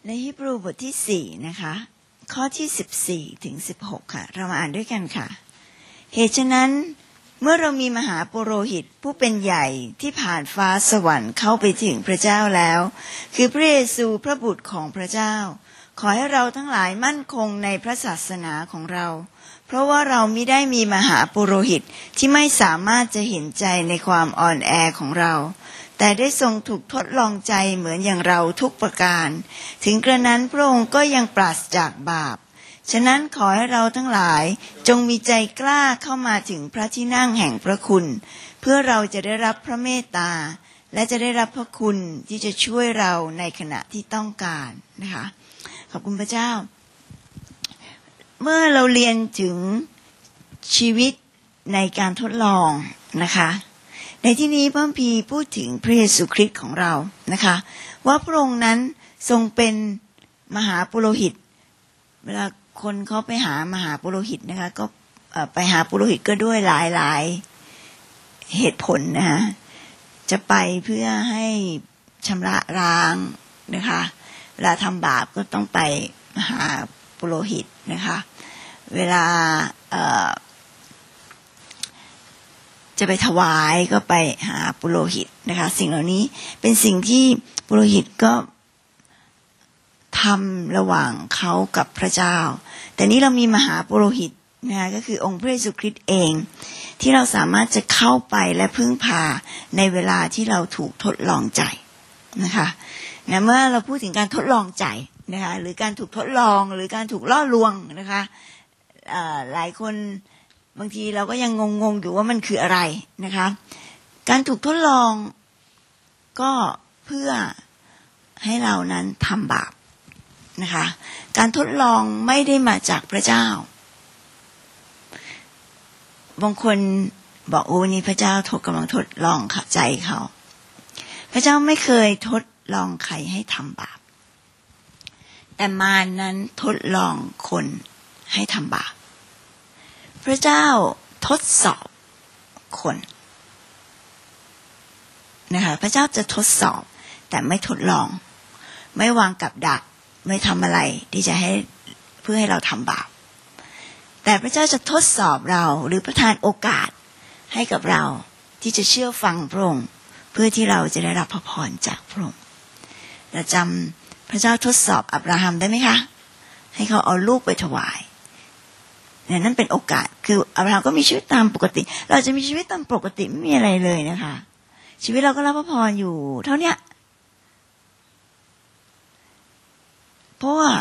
ในฮีบรูบทที่4นะคะข้อที่14ถึง16ค่ะเรามาอ่านด้วยกันค่ะเหตุฉะนั้นเมื่อเรามีมหาปุโรหิตผู้เป็นใหญ่ที่ผ่านฟ้าสวรรค์เข้าไปถึงพระเจ้าแล้วคือพระเยซูพระบุตรของพระเจ้าขอให้เราทั้งหลายมั่นคงในพระศาสนาของเราเพราะว่าเรามิได้มีมหาปุโรหิตที่ไม่สามารถจะเห็นใจในความอ่อนแอของเราแต่ได้ทรงถูกทดลองใจเหมือนอย่างเราทุกประการถึงกระนั้นพระองค์ก็ยังปราศจากบาปฉะนั้นขอให้เราทั้งหลายจงมีใจกล้าเข้ามาถึงพระที่นั่งแห่งพระคุณเพื่อเราจะได้รับพระเมตตาและจะได้รับพระคุณที่จะช่วยเราในขณะที่ต้องการนะคะขอบคุณพระเจ้าเมื่อเราเรียนถึงชีวิตในการทดลองนะคะในที่นี้พระคัมภีร์พูดถึงพระเยซูคริสต์ของเรานะคะว่าพระองค์นั้นทรงเป็นมหาปุโรหิตเวลาคนเขาไปหามหาปุโรหิตนะคะก็ไปหาปุโรหิตก็ด้วยหลายเหตุผลนะคะจะไปเพื่อให้ชำระล้างนะคะเวลาทำบาปก็ต้องไปหาปุโรหิตนะคะเวลาจะไปถวายก็ไปหาปุโรหิตนะคะสิ่งเหล่านี้เป็นสิ่งที่ปุโรหิตก็ทำระหว่างเขากับพระเจ้าแต่นี้เรามีมหาปุโรหิตนะคะก็คือองค์พระเยซูคริสต์เองที่เราสามารถจะเข้าไปและพึ่งพาในเวลาที่เราถูกทดลองใจนะคะนะเมื่อเราพูดถึงการทดลองใจนะคะหรือการถูกทดลองหรือการถูกล่อลวงนะคะหลายคนบางทีเราก็ยังงงอยู่ว่ามันคืออะไรนะคะการถูกทดลองก็เพื่อให้เรานั้นทำบาปนะคะการทดลองไม่ได้มาจากพระเจ้าบางคนบอกโอ้นี่พระเจ้ากำลังทดลองใจเขาพระเจ้าไม่เคยทดลองใครให้ทำบาปแต่มารนั้นทดลองคนให้ทำบาปพระเจ้าทดสอบคนนะคะพระเจ้าจะทดสอบแต่ไม่ทดลองไม่วางกับดักไม่ทำอะไรที่จะให้เพื่อให้เราทำบาปแต่พระเจ้าจะทดสอบเราหรือประทานโอกาสให้กับเราที่จะเชื่อฟังพระองค์เพื่อที่เราจะได้รับพระพรจากพระองค์เราจำพระเจ้าทดสอบอับราฮัมได้ไหมคะให้เขาเอาลูกไปถวายนั่นเป็นโอกาสคืออับราฮัมก็มีชีวิตตามปกติเราจะมีชีวิตตามปกติไม่มีอะไรเลยนะคะชีวิตเราก็รับพระพรอยู่เท่านี้เพราะว่า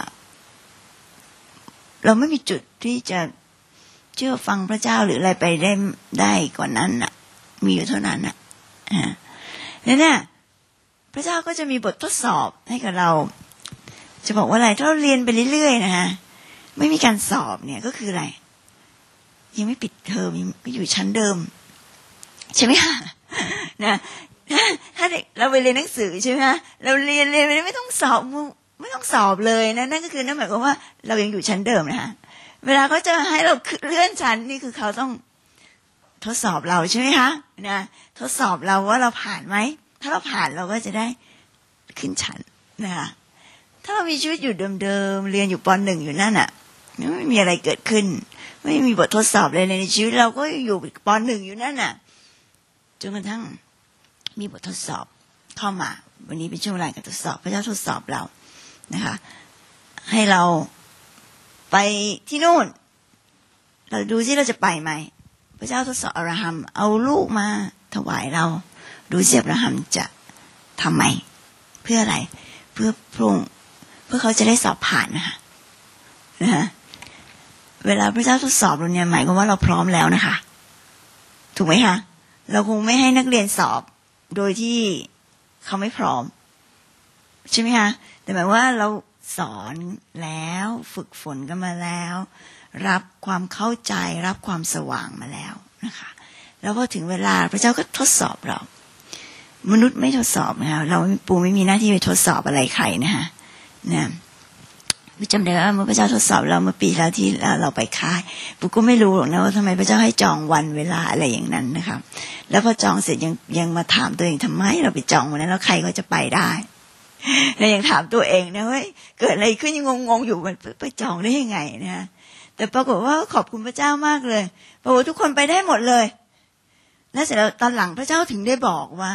เราไม่มีจุดที่จะเชื่อฟังพระเจ้าหรืออะไรไปได้กว่านั้นน่ะมีอยู่เท่านั้นน่ะแล้วเนี่ยพระเจ้าก็จะมีบททดสอบให้กับเราจะบอกว่าอะไรถ้าเราเรียนไปเรื่อยๆนะฮะไม่มีการสอบเนี่ยก็คืออะไรยังไม่ปิดเทอมยังอยู่ชั้นเดิมใช่ไหมคะนะถ้าเด็กเราไปเรียนหนังสือใช่ไหมคะเราเรียนไม่ต้องสอบเลยนะนั่นก็คือนั่นหมายความว่าเรายังอยู่ชั้นเดิมนะคะเวลาเขาจะให้เราเลื่อนชั้นนี่คือเขาต้องทดสอบเราใช่ไหมคะนะทดสอบเราว่าเราผ่านไหมถ้าเราผ่านเราก็จะได้ขึ้นชั้นนะคะถ้าเรามีชีวิตอยู่เดิมๆเรียนอยู่ป.1 อยู่นั่นน่ะไม่มีอะไรเกิดขึ้นไม่มีบททดสอบเลยในชีวิตเราก็อยู่ป.1 อยู่นั่นน่ะจนกระทั่งมีบททดสอบเข้ามาวันนี้เป็นช่วงเวลาการทดสอบพระเจ้าทดสอบเรานะคะให้เราไปที่นู่นเราดูซิเราจะไปไหมพระเจ้าทดสอบอับราฮัมเอาลูกมาถวายเราดูซิอับราฮัมจะทำไหมเพื่ออะไรเพื่อพระองค์เพื่อเขาจะได้สอบผ่านนะคะเวลาพระเจ้าทดสอบเราเนี่ยหมายความว่าเราพร้อมแล้วนะคะถูกไหมคะเราคงไม่ให้นักเรียนสอบโดยที่เขาไม่พร้อมใช่ไหมคะแต่หมายว่าเราสอนแล้วฝึกฝนกันมาแล้วรับความเข้าใจรับความสว่างมาแล้วนะคะแล้วพอถึงเวลาพระเจ้าก็ทดสอบเรามนุษย์ไม่ทดสอบนะคะเราปูไม่มีหน้าที่ไปทดสอบอะไรใครนะคะเนี่ยจำได้ว่าเมื่อพระเจ้าทดสอบเราเมื่อปีแล้วที่เราไปค่ายปูก็ไม่รู้หรอกนะว่าทำไมพระเจ้าให้จองวันเวลาอะไรอย่างนั้นนะคะแล้วพอจองเสร็จยังมาถามตัวเองทำไมเราไปจองวันนั้นแล้วใครก็จะไปได้เรายังถามตัวเองนะว่าเกิดอะไรขึ้นยังงงๆอยู่มันไปจองได้ยังไงนะแต่ปรากฏว่าขอบคุณพระเจ้ามากเลยปรากฏทุกคนไปได้หมดเลยแล้วเสร็จแล้วตอนหลังพระเจ้าถึงได้บอกว่า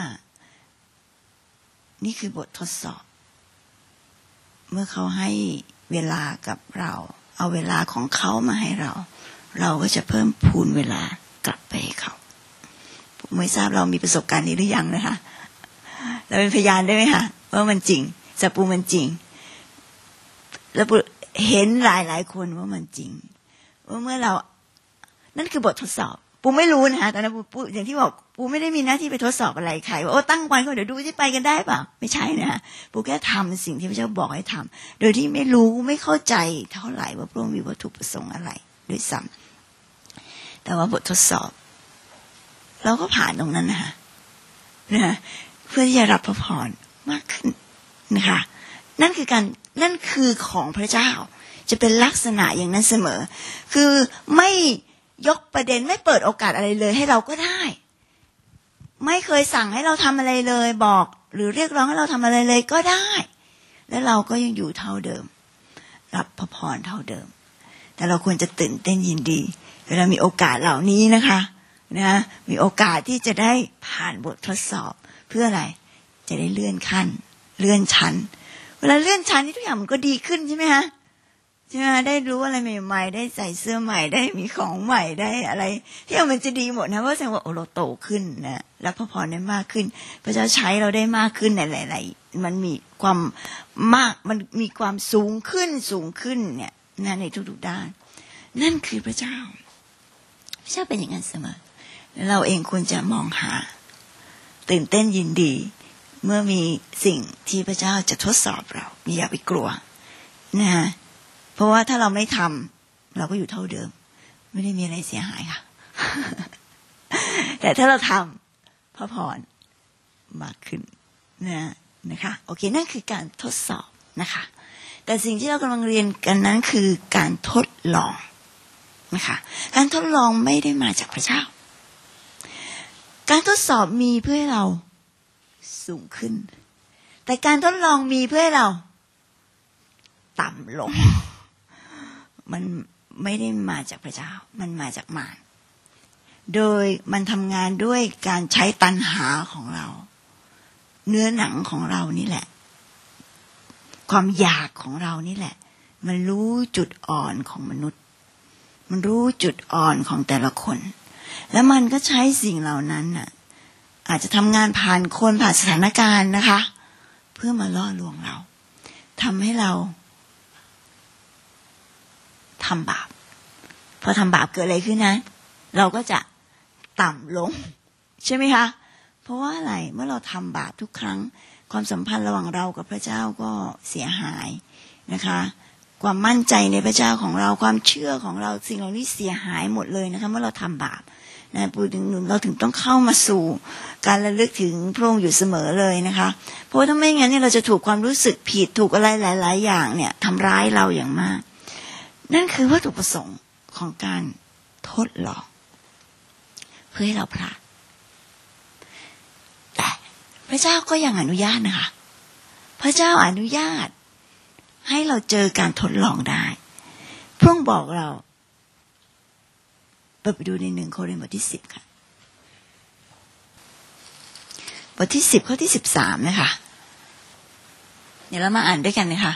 นี่คือบททดสอบเมื่อเขาให้เวลากับเราเอาเวลาของเขามาให้เราก็จะเพิ่มพูนเวลากลับไปให้เขาไม่ทราบเรามีประสบการณ์นี้หรือยังนะคะเราเป็นพยานได้ไหมคะว่ามันจริงสับปูมันจริงแล้วเห็นหลายคนว่ามันจริงว่าเมื่อเรานั่นคือบททดสอบปูไม่รู้นะคะตอนนั้นปูอย่างที่บอกปูไม่ได้มีหน้าที่ไปทดสอบอะไรใครว่าโอ้ตั้งวันก็เดี๋ยวดูที่ไปกันได้เปล่าไม่ใช่นะปูแค่ทำสิ่งที่พระเจ้าบอกให้ทำโดยที่ไม่รู้ไม่เข้าใจเท่าไหร่ว่าพระองค์มีวัตถุประสงค์อะไรด้วยซ้ำแต่ว่าบททดสอบเราก็ผ่านตรงนั้นนะคะเพื่อที่จะรับพระพรมากขึ้นนะคะนั่นคือของพระเจ้าจะเป็นลักษณะอย่างนั้นเสมอคือไม่ยกประเด็นไม่เปิดโอกาสอะไรเลยให้เราก็ได้ไม่เคยสั่งให้เราทำอะไรเลยบอกหรือเรียกร้องให้เราทำอะไรเลยก็ได้แล้วเราก็ยังอยู่เท่าเดิมรับพระพรเท่าเดิมแต่เราควรจะตื่นเต้นยินดีเวลามีโอกาสเหล่านี้นะคะมีโอกาสที่จะได้ผ่านบททดสอบเพื่ออะไรจะได้เลื่อนขั้นเลื่อนชั้นเวลาเลื่อนชั้นนี่ทุกอย่างมันก็ดีขึ้นใช่ไหมคะใช่ไหมได้รู้อะไรใหม่ๆได้ใส่เสื้อใหม่ได้มีของใหม่ได้อะไรที่มันจะดีหมดนะเพราะแสดงว่าเราโตขึ้นนะรับพระพรได้มากขึ้นพระเจ้าใช้เราได้มากขึ้นในหลายๆมันมีความมากมันมีความสูงขึ้นเนี่ยนะในทุกๆด้านนั่นคือพระเจ้าเป็นอย่างนั้นเสมอเราเองควรจะมองหาตื่นเต้นยินดีเมื่อมีสิ่งที่พระเจ้าจะทดสอบเราอย่าไปกลัวนะเพราะว่าถ้าเราไม่ทำเราก็อยู่เท่าเดิมไม่ได้มีอะไรเสียหายค่ะ แต่ถ้าเราทำพระพรมากขึ้นนะคะโอเคนั่นคือการทดสอบนะคะแต่สิ่งที่เรากำลังเรียนกันนั้นคือการทดลองนะคะการทดลองไม่ได้มาจากพระเจ้าการทดสอบมีเพื่อให้เราสูงขึ้นแต่การทดลองมีเพื่อให้เราต่ำลงมันไม่ได้มาจากพระเจ้ามันมาจากมารโดยมันทำงานด้วยการใช้ตัณหาของเราเนื้อหนังของเรานี่แหละความอยากของเรานี่แหละมันรู้จุดอ่อนของมนุษย์มันรู้จุดอ่อนของแต่ละคนแล้วมันก็ใช้สิ่งเหล่านั้นน่ะอาจจะทำงานผ่านคนผ่านสถานการณ์นะคะเพื่อมาล่อลวงเราทำให้เราทำบาปพอทำบาปเกิดอะไรขึ้นนะเราก็จะต่ำลงใช่ไหมคะเพราะว่าอะไรเมื่อเราทำบาปทุกครั้งความสัมพันธ์ระหว่างเรากับพระเจ้าก็เสียหายนะคะความมั่นใจในพระเจ้าของเราความเชื่อของเราสิ่งเหล่านี้เสียหายหมดเลยนะคะเมื่อเราทำบาปนะพูดถึงเราถึงต้องเข้ามาสู่การระลึกถึงพระองค์อยู่เสมอเลยนะคะเพราะถ้าไม่งั้นเนี่ยเราจะถูกความรู้สึกผิดถูกอะไรหลายๆอย่างเนี่ยทำร้ายเราอย่างมากนั่นคือวัตถุประสงค์ของการทดลองเพื่อให้เราพลาดแต่พระเจ้าก็ยังอนุญาตนะคะพระเจ้าอนุญาตให้เราเจอการทดลองได้พระองค์บอกเราไปดูใน1 โครินธ์บทที่ 10ค่ะบทที่10ข้อที่13นะคะเดี๋ยวเรามาอ่านด้วยกันนะคะ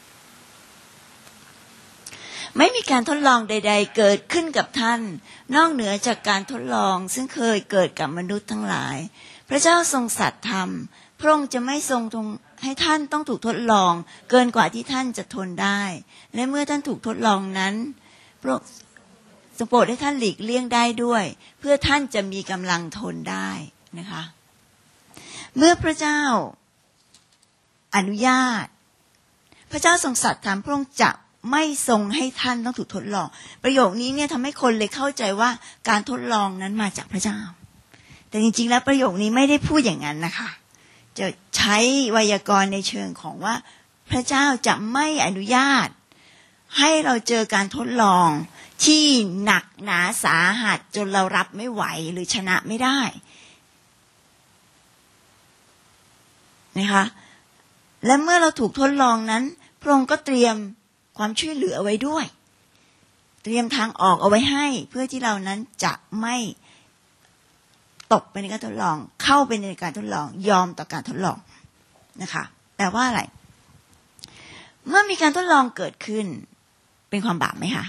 ไม่มีการทดลองใดๆเกิดขึ้นกับท่านนอกเหนือจากการทดลองซึ่งเคยเกิดกับมนุษย์ทั้งหลายพระเจ้าทรงสัตย์ธรรมพระองค์จะไม่ทรงให้ท่านต้องถูกทดลองเกินกว่าที่ท่านจะทนได้และเมื่อท่านถูกทดลองนั้นพระองค์ทรงโปรดให้ท่านหลีกเลี่ยงได้ด้วยเพื่อท่านจะมีกำลังทนได้นะคะเมื่อพระเจ้าอนุญาตพระเจ้าทรงสัตย์ธรรมพระองค์จะไม่ทรงให้ท่านต้องถูกทดลองประโยคนี้เนี่ยทำให้คนเลยเข้าใจว่าการทดลองนั้นมาจากพระเจ้าแต่จริงๆแล้วประโยคนี้ไม่ได้พูดอย่างนั้นนะคะจะใช้ไวยากรณ์ในเชิงของว่าพระเจ้าจะไม่อนุญาตให้เราเจอการทดลองที่หนักหนาสาหัสจนเรารับไม่ไหวหรือชนะไม่ได้นะคะและเมื่อเราถูกทดลองนั้นพระองค์ก็เตรียมความช่วยเหลือไว้ด้วยเตรียมทางออกเอาไว้ให้เพื่อที่เรานั้นจะไม่ตกไปในการทดลองเข้าไปในการทดลองยอมต่อการทดลองนะคะแปลว่าอะไรเมื่อมีการทดลองเกิดขึ้นเป็นความบาปไหมคะ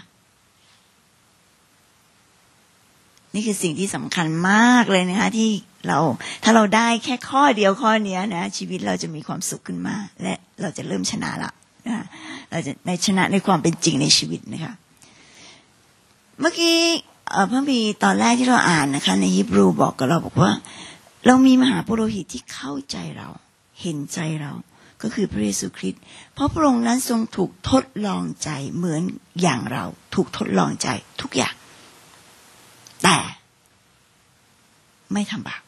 นี่คือสิ่งที่สำคัญมากเลยนะคะที่ถ้าเราได้แค่ข้อเดียวข้อนี้นะชีวิตเราจะมีความสุขขึ้นมาและเราจะเริ่มชนะละนะเราจะในชนะในความเป็นจริงในชีวิตนะคะเมื่อกี้พระบีตอนแรกที่เราอ่านนะคะในฮีบรูบอกกับเราบอกว่าเรามีมหาปุโรหิตที่เข้าใจเราเห็นใจเราก็คือพระเยซูคริสต์เพราะพระองค์นั้นทรงถูกทดลองใจเหมือนอย่างเราถูกทดลองใจทุกอย่างแต่ไม่ทำบาป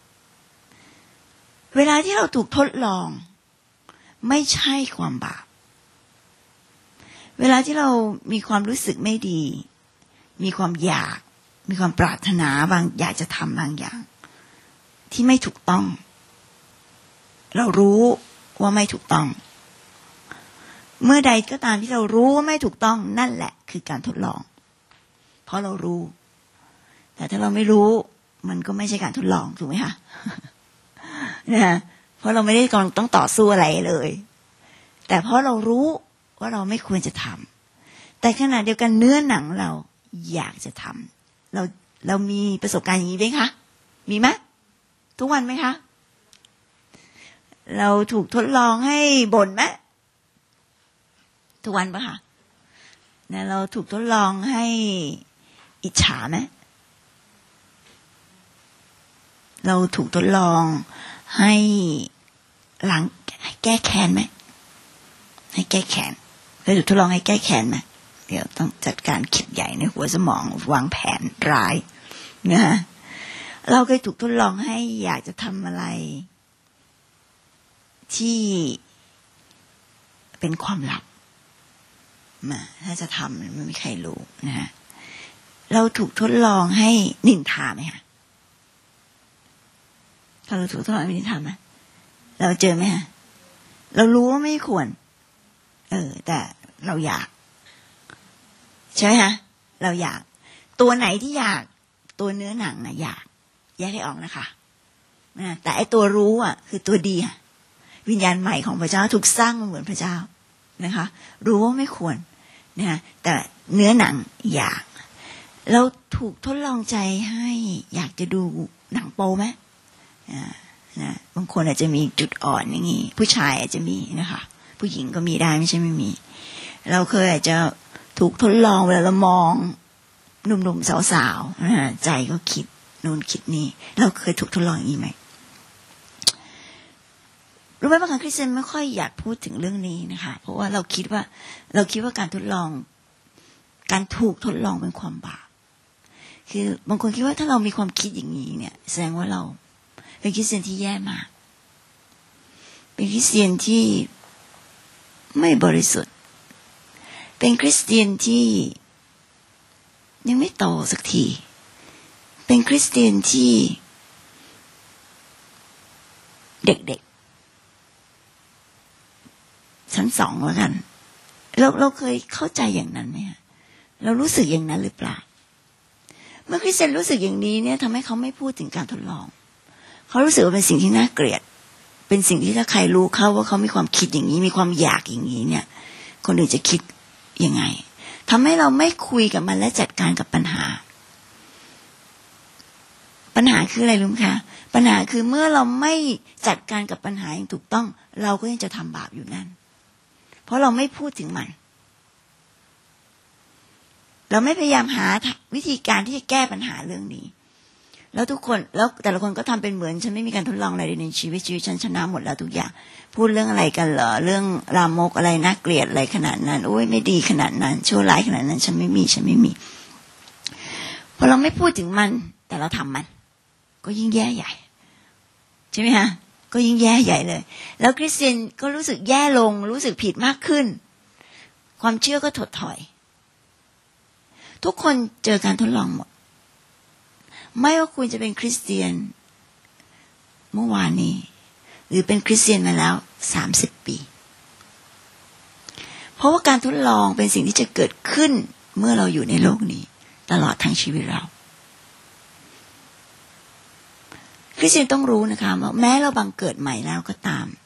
เวลาที่เราถูกทดลองไม่ใช่ความบาปเวลาที่เรามีความรู้สึกไม่ดีมีความอยากมีความปรารถนาบางอยากจะทำบางอย่างที่ไม่ถูกต้องเรารู้ว่าไม่ถูกต้องเมื่อใดก็ตามที่เรารู้ว่าไม่ถูกต้องนั่นแหละคือการทดลองเพราะเรารู้แต่ถ้าเราไม่รู้มันก็ไม่ใช่การทดลองถูกไหมคะนะเพราะเราไม่ได้ต้องต่อสู้อะไรเลยแต่เพราะเรารู้ว่าเราไม่ควรจะทำแต่ขณะเดียวกันเนื้อหนังเราอยากจะทำเรามีประสบการณ์อย่างนี้ไหมคะมีไหมทุกวันไหมคะเราถูกทดลองให้บ่นไหมทุกวันปะคะนะเราถูกทดลองให้อิจฉาไหมเราถูกทดลองให้แก้แค้นไหมให้แก้แค้นเราถูกทดลองให้แก้แค้นไหมเดี๋ยวต้องจัดการคิดใหญ่ในหัวสมองวางแผนร้ายนะฮะเราเคยถูกทดลองให้อยากจะทำอะไรที่เป็นความลับมาถ้าจะทำไม่มีใครรู้นะฮะเราถูกทดลองให้นินทาไหมคะถ้าเราถูกทดลองให้นินทาไหมเราเจอไหมฮะเรารู้ว่าไม่ควรแต่เราอยากใช่ไหมฮะเราอยากตัวไหนที่อยากตัวเนื้อหนังนะอยากแยกให้ออกนะคะแต่ไอตัวรู้อ่ะคือตัวดีวิญญาณใหม่ของพระเจ้าถูกสร้างมาเหมือนพระเจ้านะคะรู้ว่าไม่ควรนะแต่เนื้อหนังอยากเราถูกทดลองใจให้อยากจะดูหนังโป๊ไหมนะบางคนอาจจะมีจุดอ่อนอย่างนี้ผู้ชายอาจจะมีนะคะผู้หญิงก็มีได้ไม่ใช่ไม่มีเราเคยอาจจะถูกทดลองเวลาเรามองหนุ่มๆสาวๆใจก็คิดนู่นคิดนี่เราเคยถูกทดลองอย่างนี้ไหมรู้ไหมบางครั้งคริสเตียนไม่ค่อยอยากพูดถึงเรื่องนี้นะคะเพราะว่าเราคิดว่าการทดลองการถูกทดลองเป็นความบาปคือบางคนคิดว่าถ้าเรามีความคิดอย่างนี้เนี่ยแสดงว่าเราเป็นคริสเตียนที่แย่มากเป็นคริสเตียนที่ไม่บริสุทธิ์เป็นคริสเตียนที่ยังไม่โตสักทีเป็นคริสเตียนที่เด็กๆชั้นสองแล้วกันเราเคยเข้าใจอย่างนั้นไหมเรารู้สึกอย่างนั้นหรือเปล่าเมื่อคริสเตียนรู้สึกอย่างนี้เนี่ยทำให้เขาไม่พูดถึงการทดลองเขารู้สึกว่าเป็นสิ่งที่น่าเกลียดเป็นสิ่งที่ถ้าใครรู้เขาว่าเขามีความคิดอย่างนี้มีความอยากอย่างนี้เนี่ยคนอื่นจะคิดยังไงทำให้เราไม่คุยกับมันและจัดการกับปัญหาคืออะไรรู้ไหมคะปัญหาคือเมื่อเราไม่จัดการกับปัญหาอย่างถูกต้องเราก็ยังจะทำบาปอยู่นั่นเพราะเราไม่พูดถึงมันเราไม่พยายามหาวิธีการที่จะแก้ปัญหาเรื่องนี้แล้วทุกคนแล้วแต่ละคนก็ทำเป็นเหมือนฉันไม่มีการทดลองอะไรในชีวิตฉันชนะหมดแล้วทุกอย่างพูดเรื่องอะไรกันเหรอเรื่องลามกอะไรน่าเกลียดอะไรขนาดนั้นโอ้ยไม่ดีขนาดนั้นชั่วร้ายขนาดนั้นฉันไม่มีพอเราไม่พูดถึงมันแต่เราทำมันก็ยิ่งแย่ใหญ่ใช่ไหมฮะก็ยิ่งแย่ใหญ่เลยแล้วคริสเตียนก็รู้สึกแย่ลงรู้สึกผิดมากขึ้นความเชื่อก็ถดถอยทุกคนเจอการทดลองหมดไม่ว่าคุณจะเป็นคริสเตียนเมื่อวานนี้หรือเป็นคริสเตียนมาแล้ว30 ปีเพราะว่าการทดลองเป็นสิ่งที่จะเกิดขึ้นเมื่อเราอยู่ในโลกนี้ตลอดทั้งชีวิตเราคริสเตียนต้องรู้นะคะว่าแม้เราบังเกิดใหม่แล้วก็ตาม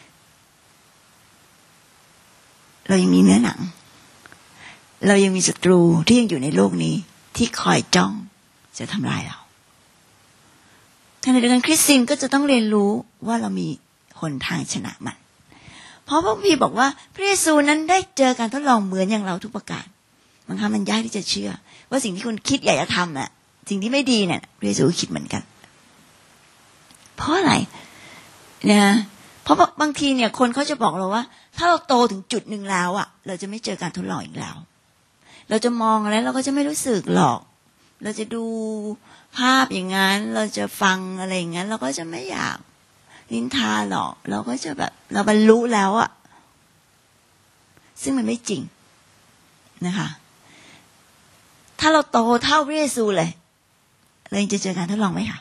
เรายังมีเนื้อหนังเรายังมีศัตรูที่ยังอยู่ในโลกนี้ที่คอยจ้องจะทำลายเราขณะเดียวกันคริสเตียนก็จะต้องเรียนรู้ว่าเรามีหนทางชนะมันเพราะพระคัมภีร์บอกว่าพระเยซูนั้นได้เจอการทดลองเหมือนอย่างเราทุกประการบางครั้งมันยากที่จะเชื่อว่าสิ่งที่คุณคิดอยากจะทำน่ะสิ่งที่ไม่ดีเนี่ยพระเยซูคิดเหมือนกันเพราะอะไรนะเพราะบางทีเนี่ยคนเขาจะบอกเราว่าถ้าเราโตถึงจุดหนึ่งแล้วอ่ะเราจะไม่เจอการทดลองอีกแล้วเราจะมองแล้วเราก็จะไม่รู้สึกหรอกเราจะดูภาพอย่างนั้นเราจะฟังอะไรอย่างนั้นเราก็จะไม่อยากนินทาหรอกเราก็จะแบบเราบรรลุแล้วอ่ะซึ่งมันไม่จริงนะคะถ้าเราโตเท่าพระเยซูเลยเราจะเจอการทดลองไหมคะ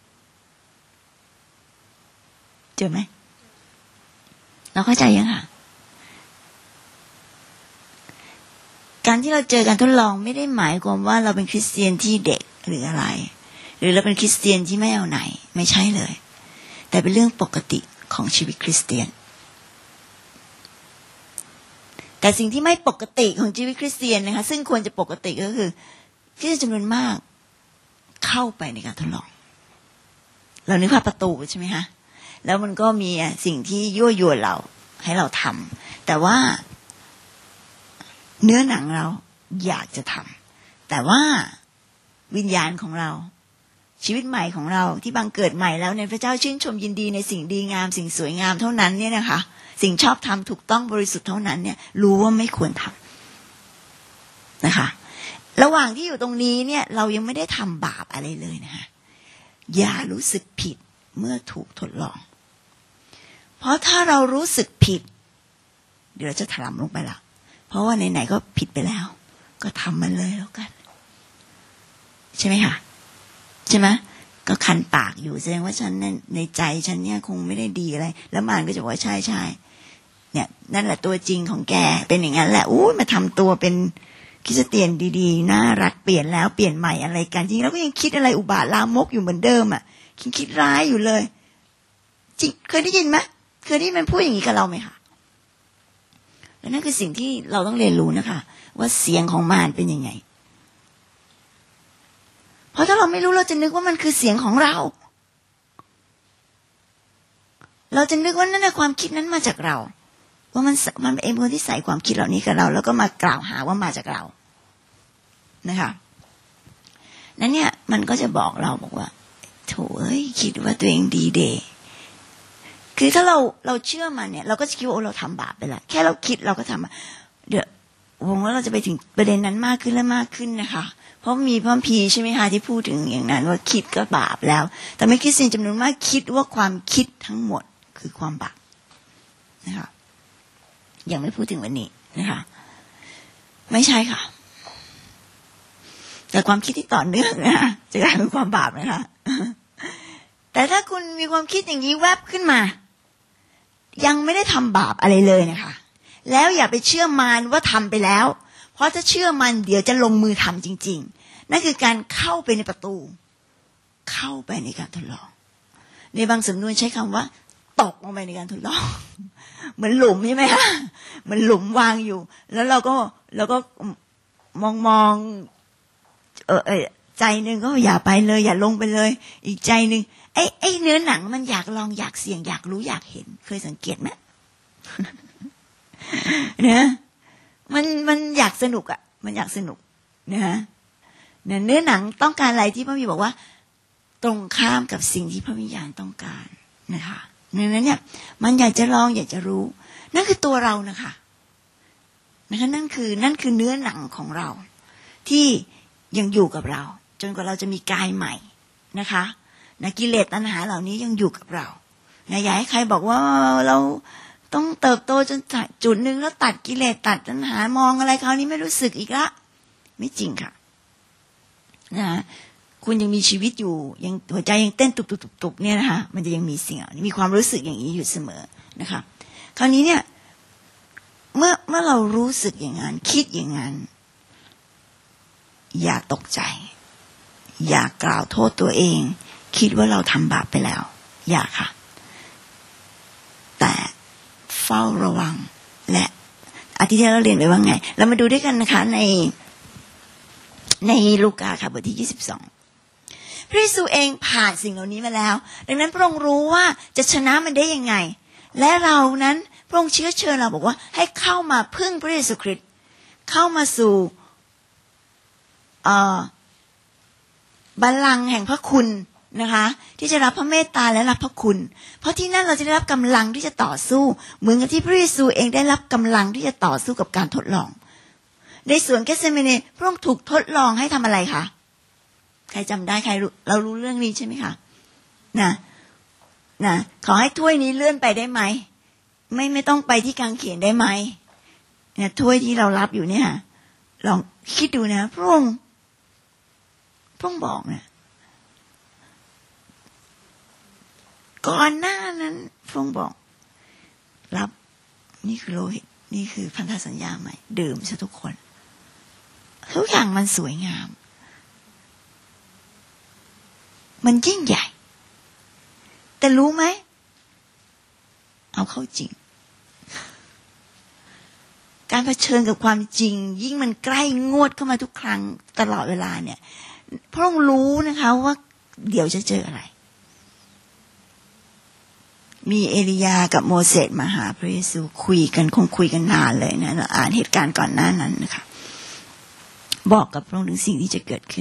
เจอไหมเราเข้าใจยังค่ะการที่เราเจอการทดลองไม่ได้หมายความว่าเราเป็นคริสเตียนที่เด็กหรืออะไรหรือเราเป็นคริสเตียนที่ไม่เอาไหนไม่ใช่เลยแต่เป็นเรื่องปกติของชีวิตคริสเตียนแต่สิ่งที่ไม่ปกติของชีวิตคริสเตียนนะคะซึ่งควรจะปกติก็คือคริสเตียนจำนวนมากเข้าไปในการทดลองเรานึกภาพประตูใช่ไหมคะแล้วมันก็มีสิ่งที่ยั่วยวนเราให้เราทำแต่ว่าเนื้อหนังเราอยากจะทำแต่ว่าวิญญาณของเราชีวิตใหม่ของเราที่บังเกิดใหม่แล้วในพระเจ้าชื่นชมยินดีในสิ่งดีงามสิ่งสวยงามเท่านั้นเนี่ยนะคะสิ่งชอบธรรมถูกต้องบริสุทธิ์เท่านั้นเนี่ยรู้ว่าไม่ควรทำนะคะระหว่างที่อยู่ตรงนี้เนี่ยเรายังไม่ได้ทำบาปอะไรเลยนะคะอย่ารู้สึกผิดเมื่อถูกทดลองเพราะถ้าเรารู้สึกผิดเดี๋ยวจะถลำลงไปละเพราะว่าไหนๆก็ผิดไปแล้วก็ทำมันเลยแล้วกันใช่ไหมคะใช่ไหมก็คันปากอยู่แสดงว่าฉันในใจฉันเนี่ยคงไม่ได้ดีอะไรแล้วมารก็จะบอกว่าใช่เนี่ยนั่นแหละตัวจริงของแกเป็นอย่างนั้นแหละมาทำตัวเป็นคริสเตียนดีๆน่ารักเปลี่ยนแล้วเปลี่ยนใหม่อะไรกันจริงแล้วก็ยังคิดอะไรอุบาทลามกอยู่เหมือนเดิมอ่ะคิดร้ายอยู่เลยจริงเคยได้ยินไหมเคยได้ยินมันพูดอย่างนี้กับเราไหมคะและนั่นคือสิ่งที่เราต้องเรียนรู้นะคะว่าเสียงของมารเป็นยังไงเพราะถ้าเราไม่รู้เราจะนึกว่ามันคือเสียงของเราจะนึกว่านั่นความคิดนั้นมาจากเราว่ามันเป็นคนที่ใส่ความคิดเหล่านี้กับเราแล้วก็มากล่าวหาว่ามาจากเรานะคะนั้นเนี่ยมันก็จะบอกเราบอกว่าโถเอ้ยคิดว่าตัวเองดีเดย์คือถ้าเราเชื่อมันเนี่ยเราก็จะคิดว่าเราทำบาปไปละแค่เราคิดเราก็ทำเดี๋ยวผมว่าเราจะไปถึงประเด็นนั้นมากขึ้นและมากขึ้นนะคะเพราะมีพระคัมภีร์ใช่ไหมคะที่พูดถึงอย่างนั้นว่าคิดก็บาปแล้วแต่ไม่คริสเตียนจำนวนมากคิดว่าความคิดทั้งหมดคือความบาปนะคะยังไม่พูดถึงวันนี้นะคะไม่ใช่ค่ะแต่ความคิดที่ต่อเนื่องนะจะกลายเป็นความบาปนะคะแต่ถ้าคุณมีความคิดอย่างนี้แวบขึ้นมายังไม่ได้ทำบาปอะไรเลยนะคะแล้วอย่าไปเชื่อมันว่าทำไปแล้วเพราะถ้าเชื่อมันเดี๋ยวจะลงมือทำจริงๆนั่นคือการเข้าไปในประตูเข้าไปในการทดลองในบางสำนวนใช้คำว่าตกลงไปในการทดลองเหมือนหลุมใช่ไหมคะเหมือนหลุมวางอยู่แล้วเราก็มองใจหนึ่งก็อย่าไปเลยอย่าลงไปเลยอีกใจหนึ่งไอ้เนื้อหนังมันอยากลองอยากเสี่ยงอยากรู้อยากเห็นเคยสังเกตไหม เนี่ยมันอยากสนุกอ่ะมันอยากสนุกนะฮะเนื้อหนังต้องการอะไรที่พระบิดาบอกว่าตรงข้ามกับสิ่งที่พระวิญญาณต้องการนะคะนั้นเนี่ยมันอยากจะลองอยากจะรู้นั่นคือตัวเรานะคะนั่นคือเนื้อหนังของเราที่ยังอยู่กับเราจนกว่าเราจะมีกายใหม่นะคะกิเลสตัณหาเหล่านี้ยังอยู่กับเราอย่าให้ใครบอกว่าเราต้องเติบโตจนจุดนึงแล้วตัดกิเลสตัดตัณหามองอะไรคราวนี้ไม่รู้สึกอีกละไม่จริงค่ะนะคุณยังมีชีวิตอยู่ยังหัวใจยังเต้นตุบๆเนี่ยนะคะมันจะยังมีสิ่งมีความรู้สึกอย่างนี้อยู่เสมอนะคะคราวนี้เนี่ยเมื่อเรารู้สึกอย่างนั้นคิดอย่างนั้นอย่าตกใจอย่ากล่าวโทษตัวเองคิดว่าเราทำบาปไปแล้วอย่าค่ะแต่เฝ้าระวังและอาทิตย์ที่เราเรียนไปว่าไงเรามาดูด้วยกันนะคะในลูกาค่ะบทที่22พระเยซูเองผ่านสิ่งเหล่านี้มาแล้วดังนั้นพระองค์รู้ว่าจะชนะมันได้ยังไงและเรานั้นพระองค์เชื้อเชิญเราบอกว่าให้เข้ามาพึ่งพระเยซูคริสต์เข้ามาสู่บัลลังก์แห่งพระคุณนะคะที่จะรับพระเมตตาและรับพระคุณเพราะที่นั่นเราจะได้รับกำลังที่จะต่อสู้เหมือนกับที่พระเยซูเองได้รับกำลังที่จะต่อสู้กับการทดลองในสวนเกสเซมาเนพระองค์ถูกทดลองให้ทำอะไรคะใครจำได้ใครเรารู้เรื่องนี้ใช่ไหมคะนะขอให้ถ้วยนี้เลื่อนไปได้ไหมไม่ต้องไปที่กางเขนได้ไหมเนี่ยถ้วยที่เรารับอยู่เนี่ยลองคิดดูนะพระองค์บอกนะก่อนหน้านั้นพระองค์บอกรับนี่คือโลหิตนี่คือพันธสัญญาใหม่ดื่มซะทุกคนทุกอย่างมันสวยงามมันยิ่งใหญ่แต่รู้ไหมเอาเข้าจริงการเผชิญกับความจริงยิ่งมันใกล้งวดเข้ามาทุกครั้งตลอดเวลาเนี่ยพระองค์รู้นะคะว่าเดี๋ยวจะเจออะไรมีเอลียากับโมเสสมาหาพระเยซูคุยกันนานเลยนะอ่านเหตุการณ์ก่อนหน้านั้นนะคะบอกกับพระองค์ถึงสิ่งที่จะเกิดขึ้น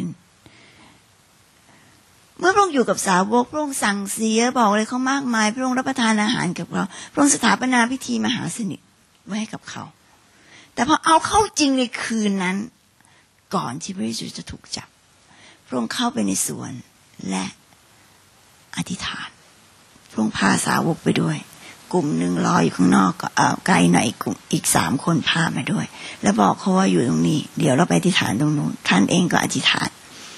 เมื่อพระองค์อยู่กับสาวกพระองค์สั่งเสียบอกอะไรเขามากมายพระองค์รับประทานอาหารกับเราพระองค์สถาปนาพิธีมหาสนิทไว้ให้กับเขาแต่พอเอาเข้าจริงในคืนนั้นก่อนที่พระเยซูจะถูกจับพระองค์เข้าไปในสวนและอธิษฐานพระองค์พาสาวกไปด้วยกลุ่มหนึ่งรออยู่ข้างนอกก็ไกลหน่อยกลุ่มอีก3 คนพามาด้วยแล้วบอกเขาว่าอยู่ตรงนี้เดี๋ยวเราไปอธิษฐานตรงนู้นท่านเองก็อธิษฐาน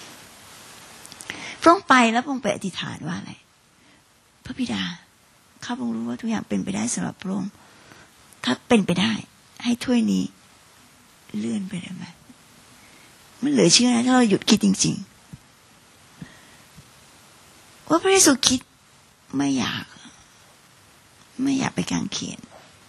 พระองค์ไปแล้วพระองค์ไปอธิษฐานว่าอะไรพระบิดาข้าพระองค์รู้ว่าทุกอย่างเป็นไปได้สำหรับพระองค์ถ้าเป็นไปได้ให้ถ้วยนี้เลื่อนไปได้ไหมมันเหลือเชื่อนะถ้าเราหยุดคิดจริงๆว่าพระเยซูคิดไม่อยากไปกางเขน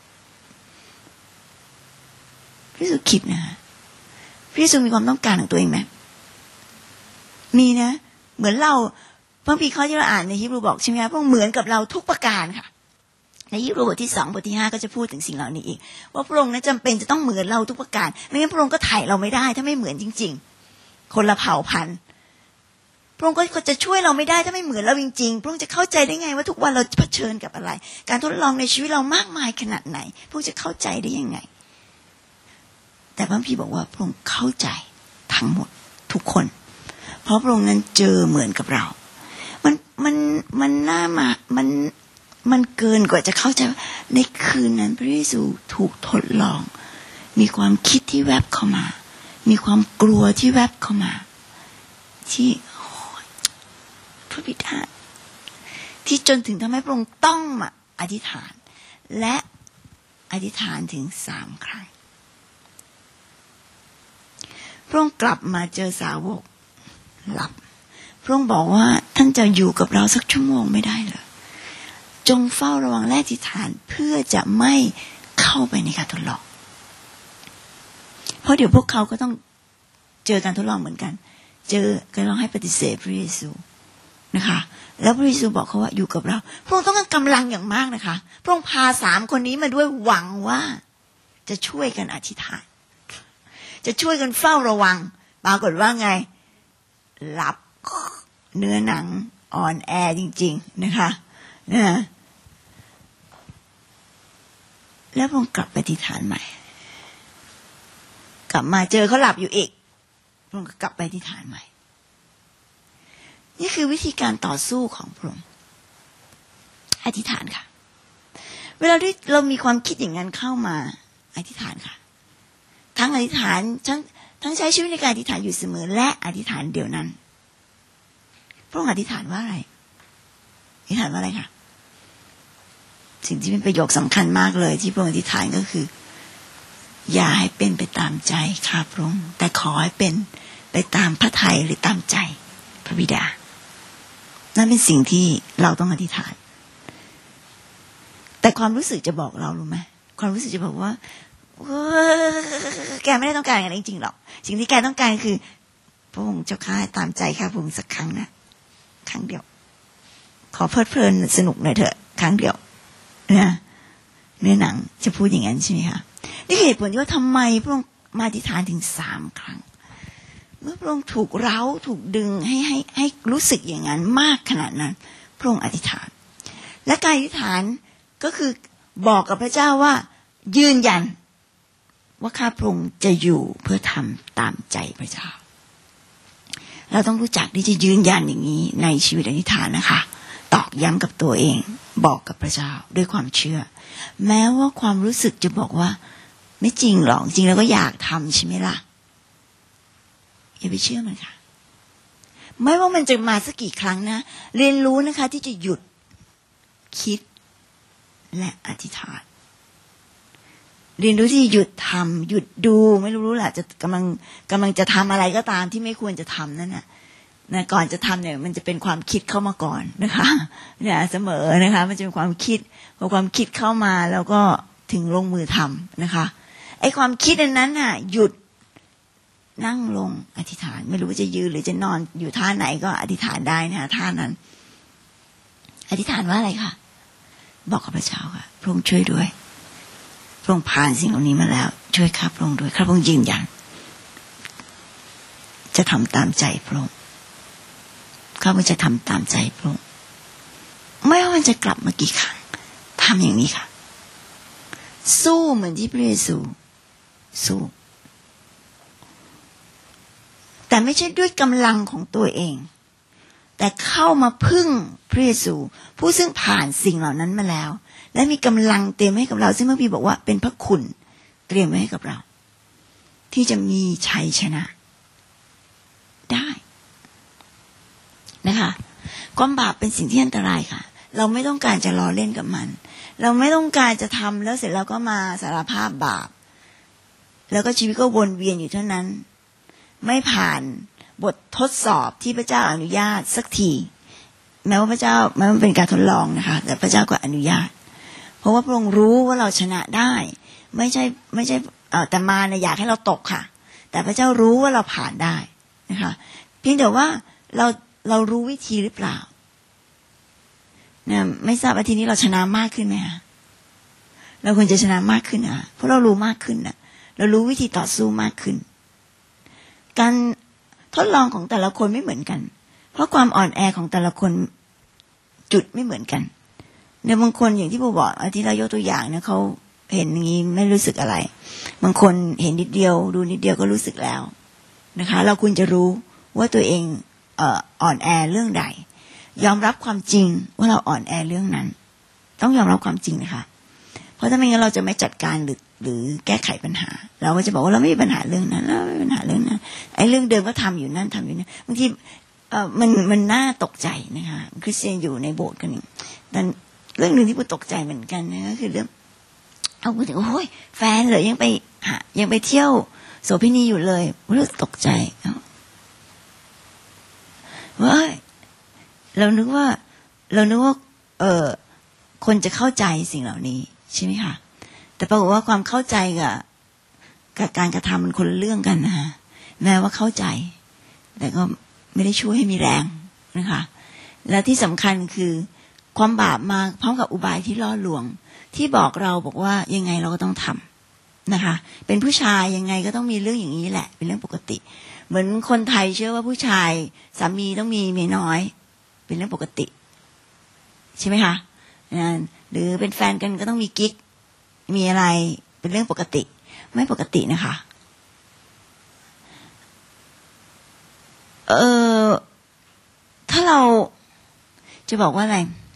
พระเยซูคิดนะพระเยซูมีความต้องการของตัวเองไหมมีนะเหมือนเราพระคัมภีร์ข้อที่เราอ่านในฮีบรูบอกใช่ไหมคะพวกเหมือนกับเราทุกประการค่ะในฮีบรูบทที่2บทที่5ก็จะพูดถึงสิ่งเหล่านี้อีกว่าพระองค์นั้นจำเป็นจะต้องเหมือนเราทุกประการไม่งั้นพระองค์ก็ไถ่เราไม่ได้ถ้าไม่เหมือนจริงๆคนละเผ่าพันธุ์พระองค์ก็จะช่วยเราไม่ได้ถ้าไม่เหมือนเราจริงๆพระองค์จะเข้าใจได้ไงว่าทุกวันเราเผชิญกับอะไรการทดลองในชีวิตเรามากมายขนาดไหนพระองค์จะเข้าใจได้ยังไงแต่พระคัมภีร์บอกว่าพระองค์เข้าใจทั้งหมดทุกคนเพราะพระองค์นั้นเจอเหมือนกับเรามันน่ามามันเกินกว่าจะเข้าใจในคืนนั้นพระเยซูถูกทดลองมีความคิดที่แวบเข้ามามีความกลัวที่แวบเข้ามาที่พระบิดาที่จนถึงทำให้พระองค์ต้องมาอธิษฐานและอธิษฐานถึง3 ครั้งพระองค์กลับมาเจอสาวกหลับพระองค์บอกว่าท่านจะอยู่กับเราสักชั่วโมงไม่ได้เหรอจงเฝ้าระวังและอธิษฐานเพื่อจะไม่เข้าไปในการทดลองเพราะเดี๋ยวพวกเขาก็ต้องเจอการทดลองเหมือนกันเจอการลองให้ปฏิเสธพระเยซูนะคะแล้วพระเยซูบอกเขาว่าอยู่กับเราพระองค์ต้องการกำลังอย่างมากนะคะพระองค์พา3 คนนี้มาด้วยหวังว่าจะช่วยกันอธิษฐานจะช่วยกันเฝ้าระวังปรากฏว่าไงหลับเนื้อหนังอ่อนแอจริงๆนะคะแล้วพระองค์กลับไปอธิษฐานใหม่กลับมาเจอเขาหลับอยู่อีกพระองค์ก็กลับไปอธิษฐานใหม่นี่คือวิธีการต่อสู้ของพระองค์อธิษฐานค่ะเวลาที่เรามีความคิดอย่างนั้นเข้ามาอธิษฐานค่ะทั้งอธิษฐานทั้งใช้ชีวิตในการอธิษฐานอยู่เสมอและอธิษฐานเดี๋ยวนั้นพระองค์อธิษฐานว่าอะไรอธิษฐานว่าอะไรคะสิ่งที่เป็นประโยคสำคัญมากเลยที่พระองค์อธิษฐานก็คืออย่าให้เป็นไปตามใจข้าพระองค์แต่ขอให้เป็นไปตามพระทัยหรือตามใจพระบิดานั่นเป็นสิ่งที่เราต้องอธิษฐานแต่ความรู้สึกจะบอกเรารู้ไหมความรู้สึกจะบอกว่าแกไม่ได้ต้องการอะไรจริงๆหรอกสิ่งที่แกต้องการคือพระองค์เจ้าข้าตามใจข้าพระองค์สักครั้งนะครั้งเดียวขอเพลิดเพลินสนุกหน่อยเถอะครั้งเดียวนะเนื้อหนังจะพูดอย่างนั้นใช่ไหมคะนี่คือเหตุผลที่ว่าทำไมพระองค์มาอธิษฐานถึง3 ครั้งเมื่อพระองค์ถูกเร้าถูกดึงให้รู้สึกอย่างนั้นมากขนาดนั้นพระองค์อธิษฐานและการอธิษฐานก็คือบอกกับพระเจ้าว่ายืนยันว่าข้าพระองค์จะอยู่เพื่อทำตามใจพระเจ้าเราต้องรู้จักที่จะยืนยันอย่างนี้ในชีวิตอธิษฐานนะคะตอกย้ำกับตัวเองบอกกับพระเจ้าด้วยความเชื่อแม้ว่าความรู้สึกจะบอกว่าไม่จริงหรอกจริงแล้วก็อยากทำใช่ไหมล่ะอย่าไปเชื่อมันค่ะไม่ว่ามันจะมาสักกี่ครั้งนะเรียนรู้นะคะที่จะหยุดคิดและอธิษฐานเรียนรู้ที่หยุดทำหยุดดูไม่รู้แหละจะกำลังจะทำอะไรก็ตามที่ไม่ควรจะทำนั่นน่ะนะก่อนจะทำเนี่ยมันจะเป็นความคิดเข้ามาก่อนนะคะเนี่ยเสมอนะคะมันจะเป็นความคิดพอความคิดเข้ามาแล้วก็ถึงลงมือทำนะคะไอ้ความคิดอันนั้นน่ะหยุดนั่งลงอธิษฐานไม่รู้ว่าจะยืนหรือจะนอนอยู่ท่าไหนก็อธิษฐานได้นะคะท่านั้นอธิษฐานว่าอะไรคะบอกกับพระเจ้าค่ะพระองค์ช่วยด้วยพระองค์ผ่านสิ่งเหล่านี้มาแล้วช่วยข้าพระองค์ด้วยข้าพระองค์ยืนยันจะทำตามใจพระองค์ข้าพระองค์จะทำตามใจพระองค์ไม่ว่ามันจะกลับมากี่ครั้งทำอย่างนี้ค่ะสู้เหมือนที่พระเยซูสู้แต่ไม่ใช่ด้วยกำลังของตัวเองแต่เข้ามาพึ่งพระเยซูผู้ซึ่งผ่านสิ่งเหล่านั้นมาแล้วและมีกำลังเตรียมให้กับเราซึ่งเมื่อพี่บอกว่าเป็นพระคุณเตรียมไว้ให้กับเราที่จะมีชัยชนะได้นะคะความบาปเป็นสิ่งที่อันตรายค่ะเราไม่ต้องการจะล้อเล่นกับมันเราไม่ต้องการจะทำแล้วเสร็จแล้วก็มาสารภาพบาปแล้วก็ชีวิตก็วนเวียนอยู่เท่านั้นไม่ผ่านบททดสอบที่พระเจ้าอนุญาตสักทีแม้ว่าพระเจ้ามันเป็นการทดลองนะคะแต่พระเจ้าก็อนุญาตเพราะว่าพระองค์รู้ว่าเราชนะได้ไม่ใช่แต่มาเนี่ยอยากให้เราตกค่ะแต่พระเจ้ารู้ว่าเราผ่านได้นะคะเพียงแต่ว่าเรารู้วิธีหรือเปล่าเนี่ยไม่ทราบว่าทีนี้เราชนะมากขึ้นไหมคะเราควรจะชนะมากขึ้นเพราะเรารู้มากขึ้นนะเรารู้วิธีต่อสู้มากขึ้นการทดลองของแต่ละคนไม่เหมือนกันเพราะความอ่อนแอของแต่ละคนจุดไม่เหมือนกันเนี่ยบางคนอย่างที่ปู่บอกที่เรายกตัวอย่างเนี่ยเขาเห็นอย่างนี้ไม่รู้สึกอะไรบางคนเห็นนิดเดียวดูนิดเดียวก็รู้สึกแล้วนะคะเราควรจะรู้ว่าตัวเองอ่อนแอเรื่องใดยอมรับความจริงว่าเราอ่อนแอเรื่องนั้นต้องยอมรับความจริงนะคะเพราะถ้าไม่งั้นเราจะไม่จัดการหรือแก้ไขปัญหาเราก็จะบอกว่าเราไม่มีปัญหาเรื่องนั้นเราไม่มีปัญหาเรื่องนั้นไอ้เรื่องเดิมก็ทำอยู่นั่นทำอยู่นี่บางทีมันน่าตกใจนะคะคริสเตียนอยู่ในโบสถ์กันแต่เรื่องนึงที่ปู่ตกใจเหมือนกันนะก็คือเรื่องเอาพูดถึงโอ้ยแฟนเลยยังไปเที่ยวโสเภณีอยู่เลยรู้สึกตกใจว่าเรานึกว่าคนจะเข้าใจสิ่งเหล่านี้ใช่ไหมคะแต่ปรากฏว่าความเข้าใจกับการกระทำมันคนละเรื่องกันนะคะแม้ว่าเข้าใจแต่ก็ไม่ได้ช่วยให้มีแรงนะคะและที่สำคัญคือความบาปมาพร้อมกับอุบายที่ล่อลวงที่บอกว่ายังไงเราก็ต้องทำนะคะเป็นผู้ชายยังไงก็ต้องมีเรื่องอย่างนี้แหละเป็นเรื่องปกติเหมือนคนไทยเชื่อว่าผู้ชายสามีต้องมีเมียน้อยเป็นเรื่องปกติใช่ไหมคะหรือเป็นแฟนกันก็ต้องมีกิ๊กมีอะไรเป็นเรื่องปกติไม่ปกตินะคะถ้าเราจะบอกว่าอะไร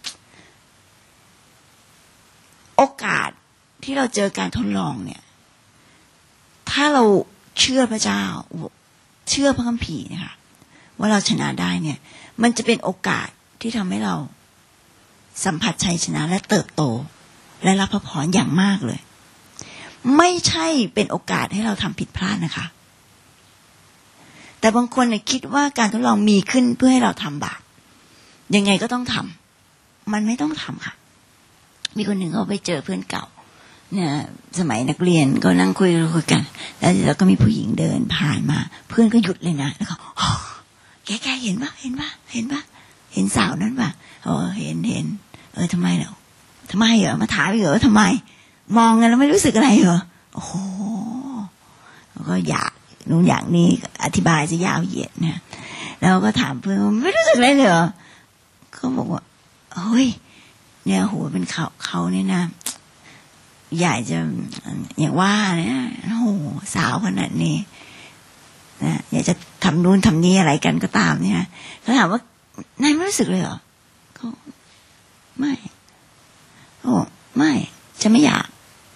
โอกาสที่เราเจอการทดลองเนี่ยถ้าเราเชื่อพระเจ้าเชื่อพระคัมภีร์นะคะว่าเราชนะได้เนี่ยมันจะเป็นโอกาสที่ทำให้เราสัมผัสชัยชนะและเติบโตและรับพระพรอย่างมากเลยไม่ใช่เป็นโอกาสให้เราทำผิดพลาดนะคะแต่บางคนเนี่ยคิดว่าการทดลองมีขึ้นเพื่อให้เราทำบาปยังไงก็ต้องทำมันไม่ต้องทำค่ะมีคนหนึ่งเขาไปเจอเพื่อนเก่าเนี่ยสมัยนักเรียนก็นั่งคุยกันแล้วก็มีผู้หญิงเดินผ่านมาเพื่อนก็หยุดเลยนะแล้วก็แกเห็นปะเห็นสาวนั้นปะเห็นทำไมเหรอมาถามเหรอทำไมมองกันแล้วไม่รู้สึกอะไรเหรอโอ้โหก็อยากนู้นอย่างนี้อธิบายจะยาวเหยียดเนี่ยแล้วก็ถามเพื่อนไม่รู้สึกอะไรเลยเหรอเขาบอกว่าเฮ้ยเนี่ยโหเป็นเขาเนี่ยนะอยากจะอย่างว่าเนี่ยโอ้โหสาวขนาดนี้นะอยากจะทำนู่นทำนี่อะไรกันก็ตามเนี่ยเขาถามว่านายไม่รู้สึกเลยเหรอเขาไม่โอ้ไม่ฉันไม่อยาก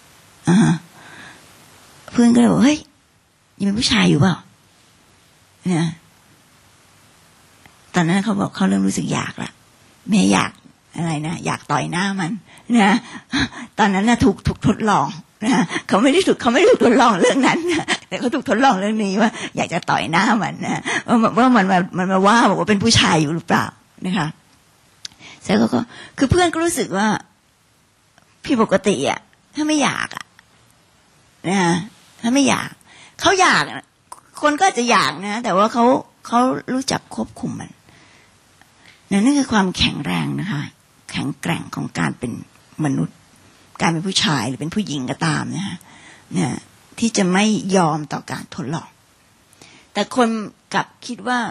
เพื่อนก็เลยบอกเฮ้ยยังเป็นผู้ชายอยู่เปล่าเนี่ยตอนนั้นเขาบอกเขาเริ่มรู้สึกอยากละแม่อยากอะไรนะอยากต่อยหน้ามันนะตอนนั้นนะถูกทดลองนะเขาไม่ได้ถูกทดลองเรื่องนั้นนะแต่เขาถูกทดลองเรื่องนี้ว่าอยากจะต่อยหน้ามันนะว่ามันมาว่าบอกว่าเป็นผู้ชายอยู่หรือเปล่านะคะแล้วก็คือเพื่อนก็รู้สึกว่าพี่ปกติอ่ะถ้าไม่อยากอ่ะนะถ้าไม่อยากเขาอยากคนก็จะอยากนะแต่ว่าเขารู้จักควบคุมมันนั่นคือความแข็งแรงนะคะแข็งแกร่งของการเป็นมนุษย์การเป็นผู้ชายหรือเป็นผู้หญิงก็ตามนะคะเนี่ยที่จะไม่ยอมต่อการทดลองแต่คนกลับคิดว่า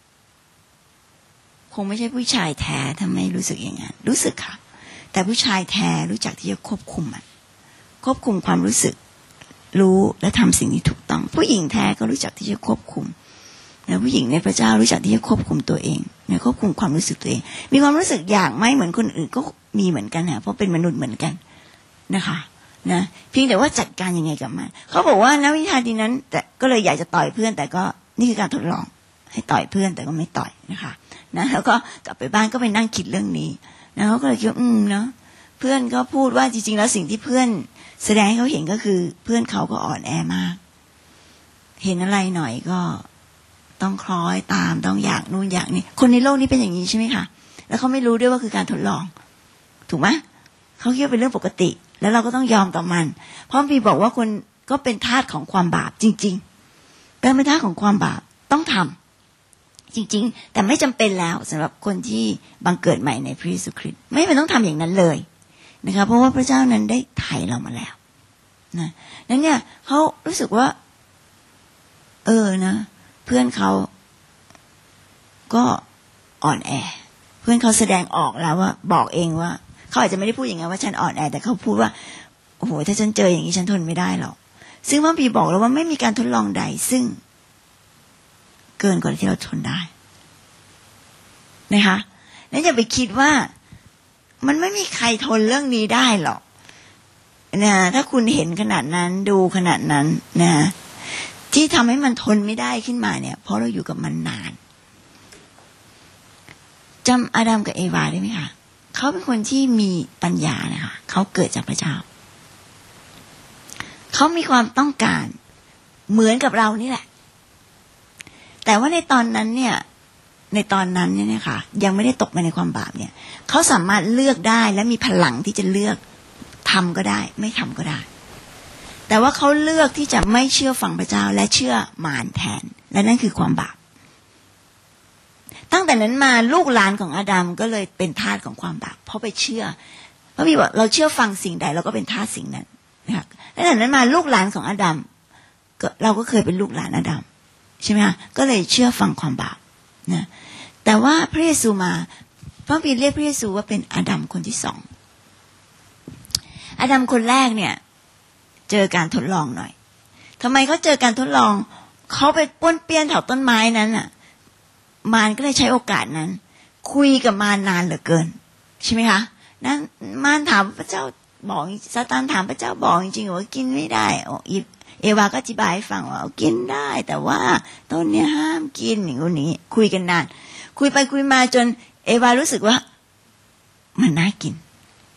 คงไม่ใช่ผู้ชายแท้ทำไมรู้สึกอย่างนั้นรู้สึกค่ะแต่ผู้ชายแท้รู้จักที่จะควบคุมมันควบคุมความรู้สึกรู้และทำสิ่งที่ถูกต้องผู้หญิงแท้ก็รู้จักที่จะควบคุมแล้วผู้หญิงในพระเจ้ารู้จักที่จะควบคุมตัวเองเนี่ยควบคุมความรู้สึกตัวเองมีความรู้สึกอยากไม่เหมือนคนอื่นก็มีเหมือนกันนะเพราะเป็นมนุษย์เหมือนกันนะคะนะเพียงแต่ว่าจัดการยังไงกับมันเขาบอกว่าณวินาทีนั้นแต่ก็เลยอยากจะต่อยเพื่อนแต่ก็นี่คือการทดลองให้ต่อยเพื่อนแต่ก็ไม่ต่อยนะคะนะแล้วก็กลับไปบ้านก็ไปนั่งคิดเรื่องนี้นะเขาก็เลยคิดว่าเนาะเพื่อนก็พูดว่าจริงๆแล้วสิ่งที่เพื่อนแสดงให้เขาเห็นก็คือเพื่อนเขาก็อ่อนแอมากเห็นอะไรหน่อยก็ต้องคล้อยตามต้องอยากนู่นอยากนี่คนในโลกนี้เป็นอย่างนี้ใช่ไหมคะแล้วเขาไม่รู้ด้วยว่าคือการทดลองถูกไหมเขาคิดว่าเป็นเรื่องปกติแล้วเราก็ต้องยอมต่อมันเพราะพี่บอกว่าคนก็เป็นทาสของความบาปจริงๆเป็นทาสของความบาปต้องทำจริงๆแต่ไม่จำเป็นแล้วสำหรับคนที่บังเกิดใหม่ในพระเยซูคริสต์ไม่เป็นต้องทำอย่างนั้นเลยนะคะเพราะว่าพระเจ้านั้นได้ไถ่เรามาแล้วนะนั้นเนี่ยเขารู้สึกว่านะเพื่อนเขาก็อ่อนแอเพื่อนเขาแสดงออกแล้วว่าบอกเองว่าเขาอาจจะไม่ได้พูดอย่างนั้นว่าฉันอ่อนแอแต่เขาพูดว่าโอ้โหถ้าฉันเจออย่างนี้ฉันทนไม่ได้หรอกซึ่งพระบีบอกแล้วว่าไม่มีการทดลองใดซึ่งเกินกว่าที่เราทนได้นะคะแล้วอย่าไปคิดว่ามันไม่มีใครทนเรื่องนี้ได้หรอกนะถ้าคุณเห็นขนาดนั้นดูขนาดนั้นนะที่ทำให้มันทนไม่ได้ขึ้นมาเนี่ยเพราะเราอยู่กับมันนานจำอาดัมกับเอวาได้ไหมคะเขาเป็นคนที่มีปัญญานะคะเขาเกิดจากพระเจ้าเขามีความต้องการเหมือนกับเรานี่แหละแต่ว่าในตอนนั้นเนี่ยนะคะยังไม่ได้ตกไปในความบาปเนี่ยเขาสามารถเลือกได้และมีพลังที่จะเลือกทำก็ได้ไม่ทำก็ได้แต่ว่าเขาเลือกที่จะไม่เชื่อฟังพระเจ้าและเชื่อมารแทนและนั่นคือความบาปตั้งแต่นั้นมาลูกหลานของอาดัมก็เลยเป็นทาสของความบาปเพราะไปเชื่อพระบิดาบอกเราเชื่อฟังสิ่งใดเราก็เป็นทาสสิ่งนั้นนะคะตั้งแต่นั้นมาลูกหลานของอาดัมเราก็เคยเป็นลูกหลานอาดัมใช่ไหมคะก็เลยเชื่อฟังความบาปนะแต่ว่าพระเยซูมาพระบิดาเรียกพระเยซูว่าเป็นอาดัมคนที่สองอาดัมคนแรกเนี่ยเจอการทดลองหน่อยทำไมเขาเจอการทดลองเขาไปป้วนเปี้ยนแถวต้นไม้นั้นน่ะมารก็เลยใช้โอกาสนั้นคุยกับมารนานเหลือเกินใช่ไหมคะนั้นมารถามพระเจ้าบอกซาตานถามพระเจ้าบอกจริงๆว่ากินไม่ได้เอวาก็อธิบายให้ฟังว่ากินได้แต่ว่าต้นเนี่ยห้ามกินอย่างนี้คุยกันนานคุยไปคุยมาจนเอวารู้สึกว่ามันน่ากิน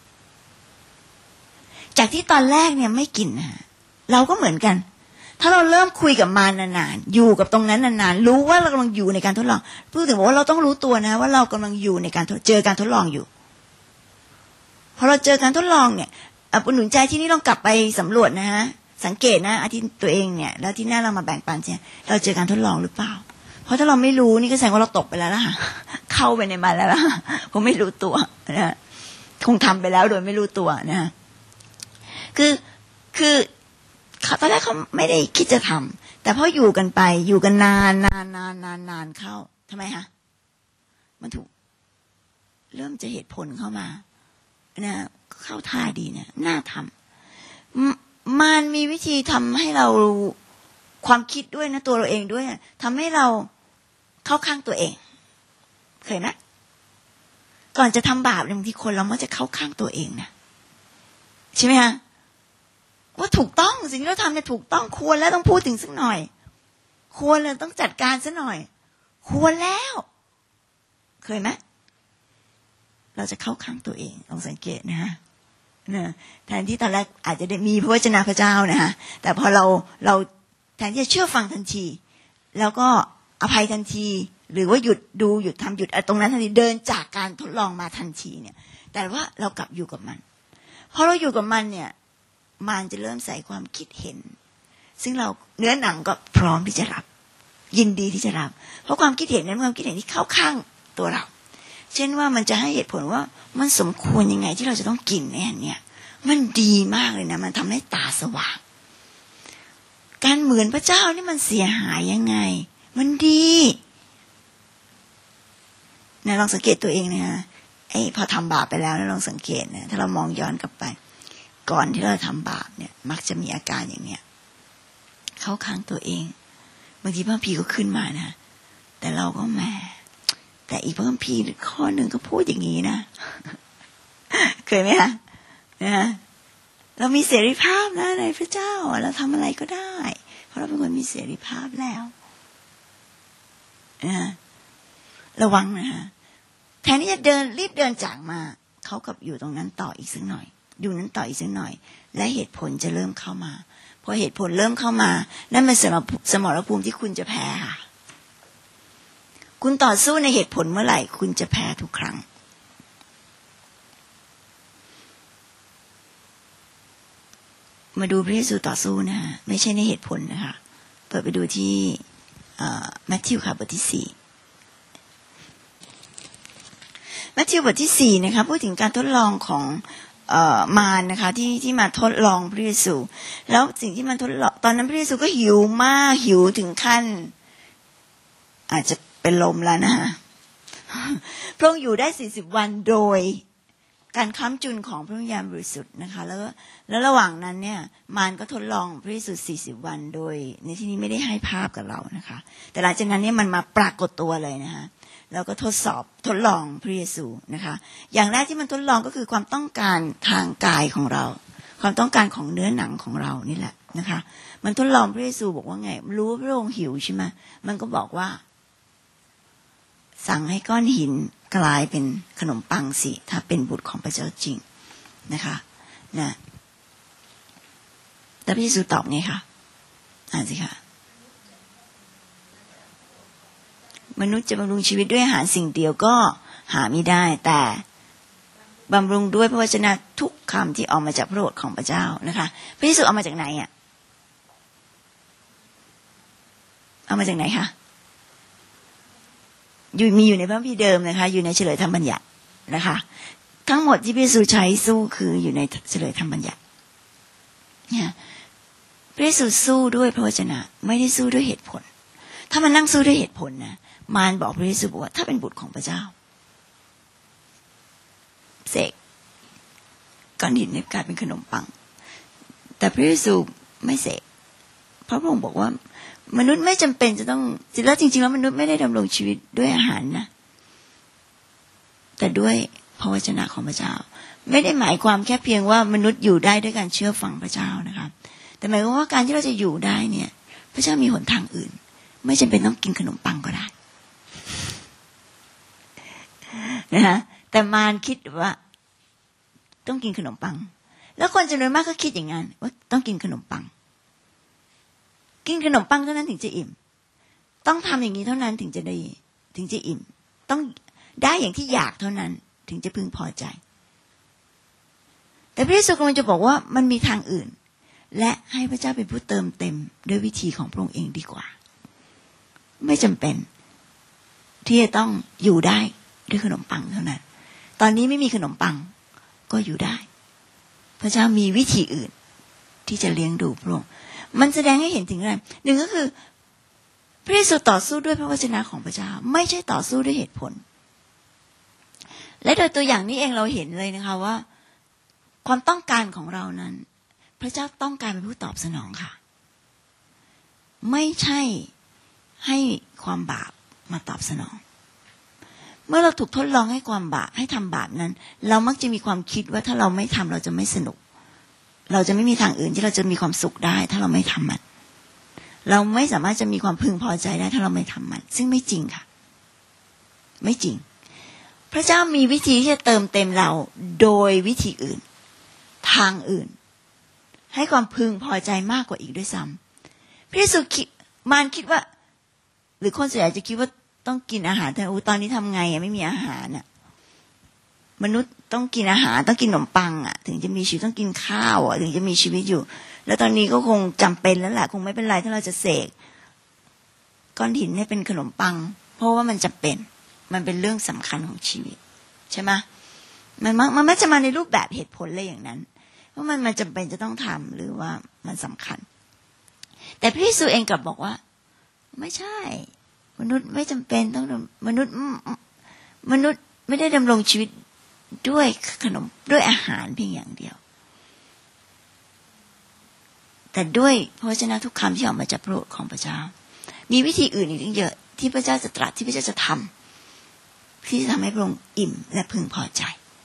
จากที่ตอนแรกเนี่ยไม่กินนะเราก็เหมือนกันถ้าเราเริ่มคุยกับมันนานๆอยู่กับตรงนั้นนานๆรู้ว่าเรากำลังอยู่ในการทดลองพูดถึงว่าเราต้องรู้ตัวนะว่าเรากำลังอยู่ในการเจอการทดลองอยู่พอเราเจอการทดลองเนี่ยปุ่นหนุนใจที่นี่ต้องกลับไปสำรวจนะฮะสังเกตนะอาทิตย์ตัวเองเนี่ยแล้วที่หน้าเรามาแบ่งปันเนี่ยเราเจอการทดลองหรือเปล่าเพราะถ้าเราไม่รู้นี่ก็แสดงว่าเราตกไปแล้วล่ะเข้าไปในมันแล้วล่ะผมไม่รู้ตัวนะคงทำไปแล้วโดยไม่รู้ตัวนะคือตอนแรกเขาไม่ได้คิดจะทำแต่พออยู่กันไปอยู่กันนานเข้าทำไมฮะมันถูกเริ่มจะเหตุผลเข้ามานะเข้าท่าดีเนี่ยน่าทำมันมีวิธีทำให้เราความคิดด้วยนะตัวเราเองด้วยทำให้เราเข้าข้างตัวเองเคยไหมก่อนจะทำบาปบางทีคนเรามักจะเข้าข้างตัวเองนะใช่ไหมฮะว่าถูกต้องสิ่งที่เราทำเนี่ยถูกต้องควรแล้วต้องพูดถึงสักหน่อยควรเลยต้องจัดการสักหน่อยควรแล้วเคยไหมเราจะเข้าข้างตัวเองลองสังเกตนะฮะแทนที่ตอนแรกอาจจะได้มีพระวจนะพระเจ้านะฮะแต่พอเราแทนที่จะเชื่อฟังทันทีแล้วก็อภัยทันทีหรือว่าหยุดดูหยุดทำหยุดตรงนั้นทันทีเดินจากการทดลองมาทันทีเนี่ยแต่ว่าเรากลับอยู่กับมันพอเราอยู่กับมันเนี่ยมันจะเริ่มใส่ความคิดเห็นซึ่งเราเนื้อหนังก็พร้อมที่จะรับยินดีที่จะรับเพราะความคิดเห็นนั้นความคิดเห็นที่เข้าข้างตัวเราเช่นว่ามันจะให้เหตุผลว่ามันสมควรยังไงที่เราจะต้องกินเนี่ยมันดีมากเลยนะมันทำให้ตาสว่างการเหมือนพระเจ้านี่มันเสียหายยังไงมันดีนะลองสังเกตตัวเองนะพอทำบาปไปแล้วลองสังเกตนะถ้าเรามองย้อนกลับไปก่อนที่เราทำบาปเนี่ยมักจะมีอาการอย่างเนี้ยเข้าข้างตัวเองบางทีพระคัมภีร์ก็ขึ้นมานะแต่เราก็แหมแต่อีกพระคัมภีร์ข้อหนึ่งก็พูดอย่างนี้นะเคยไหมคะนะเรามีเสรีภาพนะในพระเจ้าเราทำอะไรก็ได้เพราะเราเป็นคนมีเสรีภาพแล้วนะระวังนะฮะแทนที่จะรีบเดินจากมาเขากับอยู่ตรงนั้นต่ออีกสักหน่อยอยู่นั้นต่ออีกสักหน่อยและเหตุผลจะเริ่มเข้ามาพอเหตุผลเริ่มเข้ามานั่นเป็นสมรภูมิที่คุณจะแพ้ค่ะคุณต่อสู้ในเหตุผลเมื่อไหร่คุณจะแพ้ทุกครั้งมาดูพระเยซูต่อสู้นะไม่ใช่ในเหตุผลนะคะเปิดไปดูที่มัทธิวค่ะบทที่4มัทธิวบทที่4นะคะพูดถึงการทดลองของมารนะคะที่มาทดลองพระเยซูแล้วสิ่งที่มันทดลองตอนนั้นพระเยซูก็หิวมากหิวถึงขั้นอาจจะเป็นลมแล้วนะคะพระองค์อยู่ได้40วันโดยการค้ำจุนของพระวิญญาณบริสุทธิ์นะคะแล้วระหว่างนั้นเนี่ยมารก็ทดลองพระเยซู40วันโดยในที่นี้ไม่ได้ให้ภาพกับเรานะคะแต่หลังจากนั้นเนี่ยมันมาปรากฏตัวเลยนะคะแล้วก็ทดลองพระเยซูนะคะอย่างแรกที่มันทดลองก็คือความต้องการทางกายของเราความต้องการของเนื้อหนังของเรานี่แหละนะคะมันทดลองพระเยซูบอกว่าไงรู้ว่าพระองค์หิวใช่ไหมมันก็บอกว่าสั่งให้ก้อนหินกลายเป็นขนมปังสิถ้าเป็นบุตรของพระเจ้าจริงนะคะนะแต่พระเยซูตอบไงคะอ่านสิคะมนุษย์จะบำรุงชีวิตด้วยอาหารสิ่งเดียวก็หาไม่ได้แต่บำรุงด้วยพระวจนะทุกคำที่ออกมาจากพระโอษฐ์ของพระเจ้านะคะพระเยซูเอามาจากไหนเอามาจากไหนคะมีอยู่ในพระคัมภีร์เดิมนะคะอยู่ในเฉลยธรรมบัญญัตินะคะทั้งหมดที่พระเยซูใช้สู้คืออยู่ในเฉลยธรรมบัญญัติเนี่ยพระเยซูสู้ด้วยพระวจนะไม่ได้สู้ด้วยเหตุผลถ้ามันนั่งสู้ด้วยเหตุผลนะมารบอกพระเยซูบอกว่าถ้าเป็นบุตรของพระเจ้าเสกก้อนหินเนี่ยกลายเป็นขนมปังแต่พระเยซูไม่เสกเพราะพระองค์บอกว่ามนุษย์ไม่จำเป็นจะต้องแล้วจริงๆแล้วมนุษย์ไม่ได้ดำรงชีวิตด้วยอาหารนะแต่ด้วยพระวจนะของพระเจ้าไม่ได้หมายความแค่เพียงว่ามนุษย์อยู่ได้ด้วยการเชื่อฟังพระเจ้านะคะแต่หมายความว่าการที่เราจะอยู่ได้เนี่ยพระเจ้ามีหนทางอื่นไม่จำเป็นต้องกินขนมปังก็ได้นะคะแต่มารคิดว่าต้องกินขนมปังแล้วคนจำนวนมากก็คิดอย่างนั้นว่าต้องกินขนมปังกินขนมปังเท่านั้นถึงจะอิ่มต้องทำอย่างนี้เท่านั้นถึงจะได้ถึงจะอิ่มต้องได้อย่างที่อยากเท่านั้นถึงจะพึงพอใจแต่พระเยซูกำลังจะบอกว่ามันมีทางอื่นและให้พระเจ้าเป็นผู้เติมเต็มด้วยวิธีของพระองค์เองดีกว่าไม่จำเป็นที่จะต้องอยู่ได้ด้วยขนมปังเท่านั้นตอนนี้ไม่มีขนมปังก็อยู่ได้พระเจ้ามีวิธีอื่นที่จะเลี้ยงดูพระองค์มันแสดงให้เห็นถึงอะไรหนึ่งก็คือพระเยซูต่อสู้ด้วยพระวจนะของพระเจ้าไม่ใช่ต่อสู้ด้วยเหตุผลและโดยตัวอย่างนี้เองเราเห็นเลยนะคะว่าความต้องการของเรานั้นพระเจ้าต้องการเป็นผู้ตอบสนองค่ะไม่ใช่ให้ความบาปมาตอบสนองเมื่อเราถูกทดลองให้ความบาปให้ทำบาปนั้นเรามักจะมีความคิดว่าถ้าเราไม่ทำเราจะไม่สนุกเราจะไม่มีทางอื่นที่เราจะมีความสุขได้ถ้าเราไม่ทำมันเราไม่สามารถจะมีความพึงพอใจได้ถ้าเราไม่ทำมันซึ่งไม่จริงค่ะไม่จริงพระเจ้ามีวิธีที่จะเติมเต็มเราโดยวิธีอื่นทางอื่นให้ความพึงพอใจมากกว่าอีกด้วยซ้ำพระเยซูมารคิดว่าหรือคนส่วนใหญ่จะคิดว่าต้องกินอาหารแต่ตอนนี้ทำไงไม่มีอาหารน่ะมนุษย์ต้องกินอาหารต้องกินขนมปังถึงจะมีชีวิตต้องกินข้าวถึงจะมีชีวิตอยู่แล้วตอนนี้ก็คงจำเป็นแล้วแหละคงไม่เป็นไรถ้าเราจะเสกก้อนหินให้เป็นขนมปังเพราะว่ามันจำเป็นมันเป็นเรื่องสำคัญของชีวิตใช่ไหมมันไม่จะมาในรูปแบบเหตุผลอะไรอย่างนั้นเพราะมันจำเป็นจะต้องทำหรือว่ามันสำคัญแต่พระเยซูเองกลับบอกว่าไม่ใช่มนุษย์ไม่จำเป็นต้องมนุษย์ไม่ได้ดำรงชีวิตด้วยขนมด้วยอาหารเพียงอย่างเดียวแต่ด้วยพระวจนะทุกคำที่ออกมาจากพระโอษฐ์ของพระเจ้ามีวิธีอื่นอีกเยอะที่พระเจ้าจะตรัสที่พระเจ้าจะทำที่จะทำให้พระองค์อิ่มและพึงพอใจ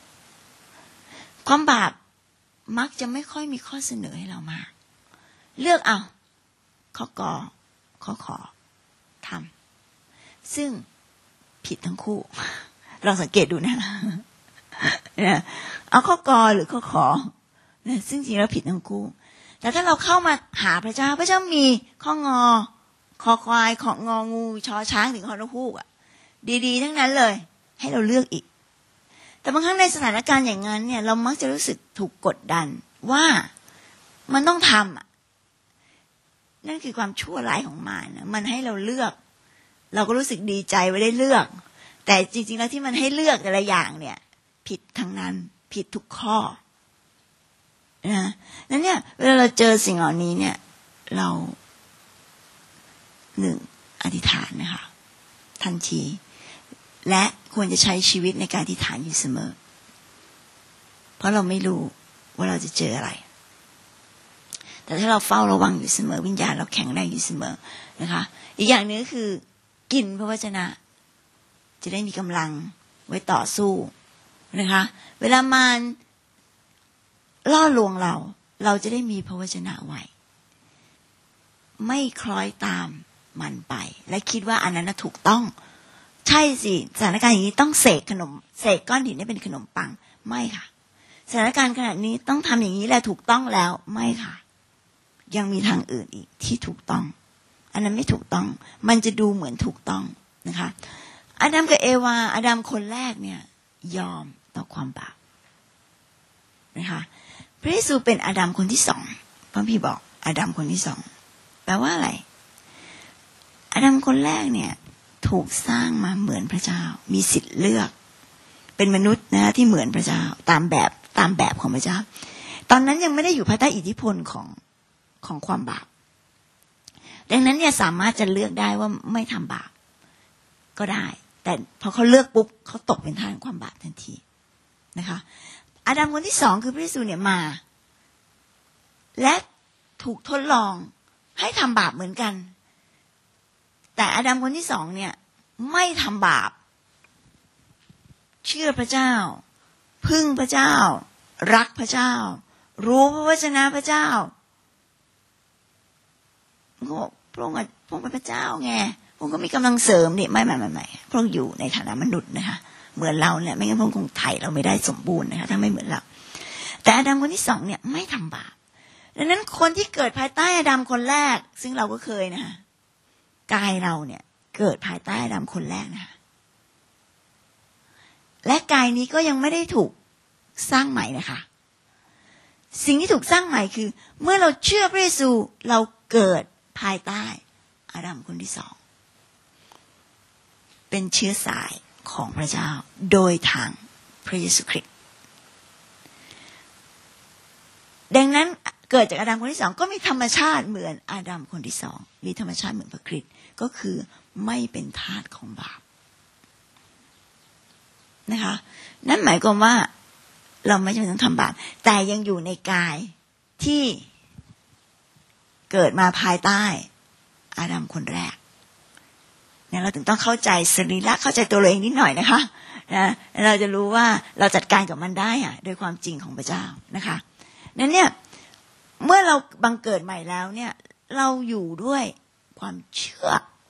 ความบาปมักจะไม่ค่อยมีข้อเสนอให้เรามากเลือกเอาข้อกอข้อขอทำซึ่งผิดทั้งคู่ลองสังเกตดูนะเอาข้อกอหรือข้อขอซึ่งจริงแล้วผิดทั้งคู่แต่ถ้าเราเข้ามาหาพระเจ้าพระเจ้ามีข้องอคอควายของงองูชอช้างถึงคอนกฮูกดีๆทั้งนั้นเลยให้เราเลือกอีกแต่บางครั้งในสถานการณ์อย่างนั้นเนี่ยเรามักจะรู้สึกถูกกดดันว่ามันต้องทำนั่นคือความชั่วร้ายของมันให้เราเลือกเราก็รู้สึกดีใจว่าได้เลือกแต่จริงๆแล้วที่มันให้เลือกแต่ละอย่างเนี่ยผิดทั้งนั้นผิดทุกข้อนะนั้นเนี่ยเวลาเราเจอสิ่งเหล่านี้เนี่ยเราหนึ่งอธิษฐานนะคะทันทีและควรจะใช้ชีวิตในการอธิษฐานอยู่เสมอเพราะเราไม่รู้ว่าเราจะเจออะไรแต่ถ้าเราเฝ้าระวังอยู่เสมอวิญญาณเราแข็งแรงอยู่เสมอนะคะอีกอย่างนึงก็คือกินพระวจนะจะได้มีกำลังไว้ต่อสู้นะคะเวลามันล่อลวงเราจะได้มีพระวจนะไว้ไม่คล้อยตามมันไปและคิดว่าอันนั้นถูกต้องใช่สิสถานการณ์อย่างนี้ต้องเสกก้อนหินให้เป็นขนมปังไม่ค่ะสถานการณ์ขนาดนี้ต้องทำอย่างนี้แหละถูกต้องแล้วไม่ค่ะยังมีทางอื่นอีกที่ถูกต้องอันนั้นไม่ถูกต้องมันจะดูเหมือนถูกต้องนะคะอาดัมกับเอวาอาดัมคนแรกเนี่ยยอมต่อความบาปนะคะพระเยซูเป็นอาดัมคนที่สองพระพี่บอกอาดัมคนที่สองแปลว่าอะไรอาดัมคนแรกเนี่ยถูกสร้างมาเหมือนพระเจ้ามีสิทธิ์เลือกเป็นมนุษย์นะที่เหมือนพระเจ้าตามแบบของพระเจ้าตอนนั้นยังไม่ได้อยู่ภายใต้อิทธิพลของความบาปดังนั้นเนี่ยสามารถจะเลือกได้ว่าไม่ทำบาปก็ได้แต่พอเขาเลือกปุ๊บเขาตกเป็นทางความบาปทันทีนะคะอาดัมคนที่สองคือพระเยซูเนี่ยมาและถูกทดลองให้ทำบาปเหมือนกันแต่อาดัมคนที่สองเนี่ยไม่ทำบาปเชื่อพระเจ้าพึ่งพระเจ้ารักพระเจ้ารู้พระวจนะพระเจ้าก็บอกพระองค์เป็นพระเจ้าไงพระองค์ก็มีกำลังเสริมนี่ไม่พระองค์อยู่ในฐานะมนุษย์นะคะเหมือนเราเนี่ยไม่งั้นพระองค์คงไถ่เราไม่ได้สมบูรณ์นะคะถ้าไม่เหมือนเราแต่อาดัมคนที่สองเนี่ยไม่ทำบาปดังนั้นคนที่เกิดภายใต้อาดัมคนแรกซึ่งเราก็เคยนะคะกายเราเนี่ยเกิดภายใต้อาดัมคนแรกนะคะและกายนี้ก็ยังไม่ได้ถูกสร้างใหม่นะคะสิ่งที่ถูกสร้างใหม่คือเมื่อเราเชื่อพระเยซูเราเกิดภายใต้อาดัมคนที่สองเป็นเชื้อสายของพระเจ้าโดยทางพระเยซูคริสต์ดังนั้นเกิดจากอาดัมคนที่สองก็มีธรรมชาติเหมือนอาดัมคนที่สองมีธรรมชาติเหมือนพระคริสต์ก็คือไม่เป็นทาสของบาปนะคะนั่นหมายความว่าเราไม่จำเป็นต้องทำบาปแต่ยังอยู่ในกายที่เกิดมาภายใต้อาดัมคนแรกเนี่ยเราถึงต้องเข้าใจสรีระเข้าใจตัวเราเองนิดหน่อยนะคะนะเราจะรู้ว่าเราจัดการกับมันได้อะโดยความจริงของพระเจ้านะคะนั้นเนี่ยเมื่อเราบังเกิดใหม่แล้วเนี่ยเราอยู่ด้วยความเชื่อ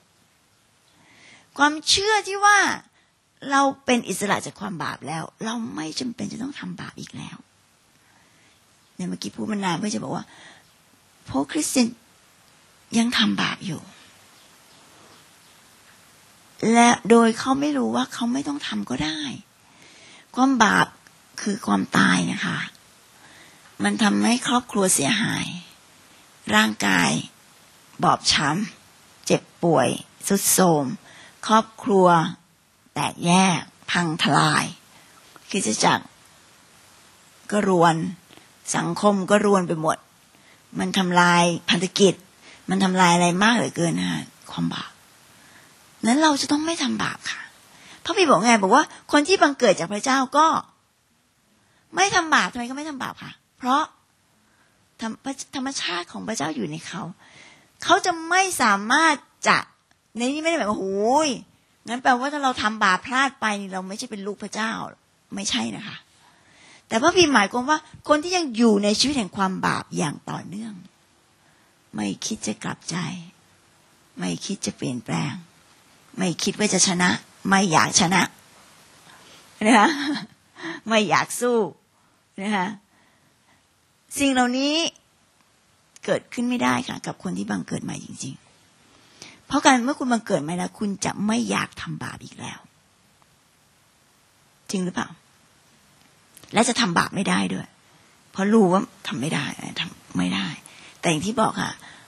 ที่ว่าเราเป็นอิสระจากความบาปแล้วเราไม่จำเป็นจะต้องทำบาปอีกแล้วเนี่ยเมื่อกี้พูดมานานเพื่อจะบอกว่าพวกคริสเตียนยังทำบาปอยู่และโดยเขาไม่รู้ว่าเขาไม่ต้องทำก็ได้ความบาปคือความตายนะคะมันทำให้ครอบครัวเสียหายร่างกายบอบช้ำเจ็บป่วยทรุดโทรมครอบครัวแตกแยกพังทลายคริสตจักรก็รวนสังคมก็รวนไปหมดมันทำลายพันธกิจมันทำลายอะไรมากเหลือเกินนะความบาปนั้นเราจะต้องไม่ทำบาปค่ะพระบิดาบอกไงบอกว่าคนที่บังเกิดจากพระเจ้าก็ไม่ทำบาปทำไมก็ไม่ทำบาปค่ะเพราะธรรมชาติของพระเจ้าอยู่ในเขาจะไม่สามารถจะในนี้ไม่ได้หมายว่าโอ้ยงั้นแปลว่าถ้าเราทำบาปพลาดไปนี่เราไม่ใช่เป็นลูกพระเจ้าไม่ใช่นะคะแต่พระบิดาหมายความว่าคนที่ยังอยู่ในชีวิตแห่งความบาปอย่างต่อเนื่องไม่คิดจะกลับใจไม่คิดจะเปลี่ยนแปลงไม่คิดว่าจะชนะไม่อยากชนะนะคะไม่อยากสู้นะคะสิ่งเหล่านี้เกิดขึ้นไม่ได้ค่ะกับคนที่บังเกิดใหม่จริงๆเพราะการเมื่อคุณบังเกิดใหม่แล้วคุณจะไม่อยากทำบาปอีกแล้วจริงหรือเปล่าและจะทำบาปไม่ได้ด้วยเพราะรู้ว่าทำไม่ได้ทำไม่ได้แต่อย่างที่บอกค่ะ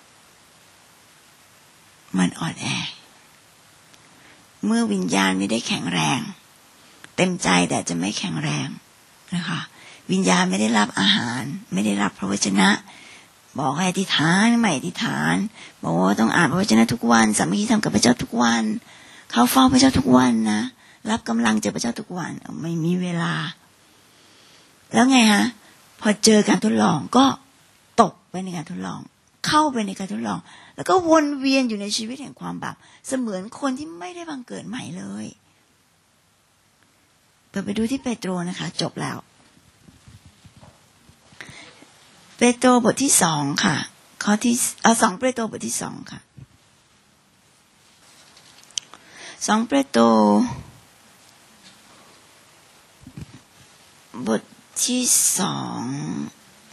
มันอ่อนแอเมื่อวิญญาณไม่ได้แข็งแรงเต็มใจแต่จะไม่แข็งแรงนะคะวิญญาณไม่ได้รับอาหารไม่ได้รับพระวจนะบอกให้อธิษฐานไม่อธิษฐานบอกว่าต้องอ่านพระวจนะทุกวันสามัคคีธรรมกับพระเจ้าทุกวันเข้าเฝ้าพระเจ้าทุกวันนะรับกำลังจากพระเจ้าทุกวันไม่มีเวลาแล้วไงฮะพอเจอการทดลองก็ตกไปในการทดลองเข้าไปในการทดลองแล้วก็วนเวียนอยู่ในชีวิตแห่งความบาปเสมือนคนที่ไม่ได้บังเกิดใหม่เลยไปดูที่เปโตรนะคะจบแล้วเปโตรบทที่2ค่ะข้อที่2เปโตรบทที่2ค่ะ2เปโตรบทที่2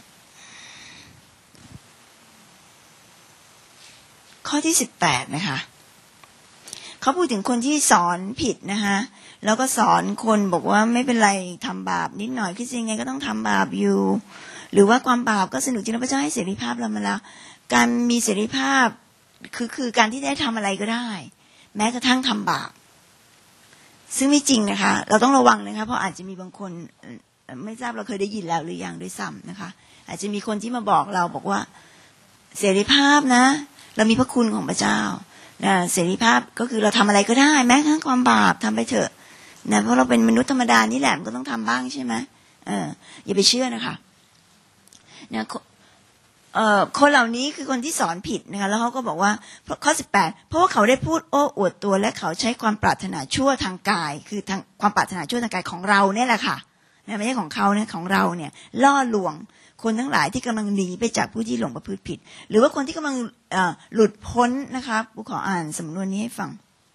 ข้อที่18นะคะเขาพูดถึงคนที่สอนผิดนะคะแล้วก็สอนคนบอกว่าไม่เป็นไรทำบาปนิดหน่อยคิดยังไงก็ต้องทำบาปอยู่หรือว่าความบาปก็สนุกจริงพระเจ้าให้เสรีภาพเรามาแล้วการมีเสรีภาพคือการที่ได้ทำอะไรก็ได้แม้กระทั่งทำบาปซึ่งไม่จริงนะคะเราต้องระวังนะคะเพราะอาจจะมีบางคนไม่ทราบเราเคยได้ยินแล้วหรือยังด้วยซ้ำนะคะอาจจะมีคนที่มาบอกเราบอกว่าเสรีภาพนะเรามีพระคุณของพระเจ้าเสรีภาพก็คือเราทำอะไรก็ได้แม้กระทั่งความบาปทำไปเถอะนะเพราะเราเป็นมนุษย์ธรรมดานี่แหละมันก็ต้องทำบ้างใช่ไหมอย่าไปเชื่อนะคะนะคนเหล่านี้คือคนที่สอนผิดนะคะแล้วเขาก็บอกว่าข้อ18เพราะว่าเขาได้พูดโอ้อวดตัวและเขาใช้ความปรารถนาชั่วทางกายคือทางความปรารถนาชั่วทางกายของเราเนี่ยแหละค่ะนะไม่ใช่ของเขานะของเราเนี่ยล่อลวงคนทั้งหลายที่กำลังหนีไปจากผู้ที่หลงประพฤติผิดหรือว่าคนที่กำลังหลุดพ้นนะคะขออ่านสำนวนนี้ให้ฟัง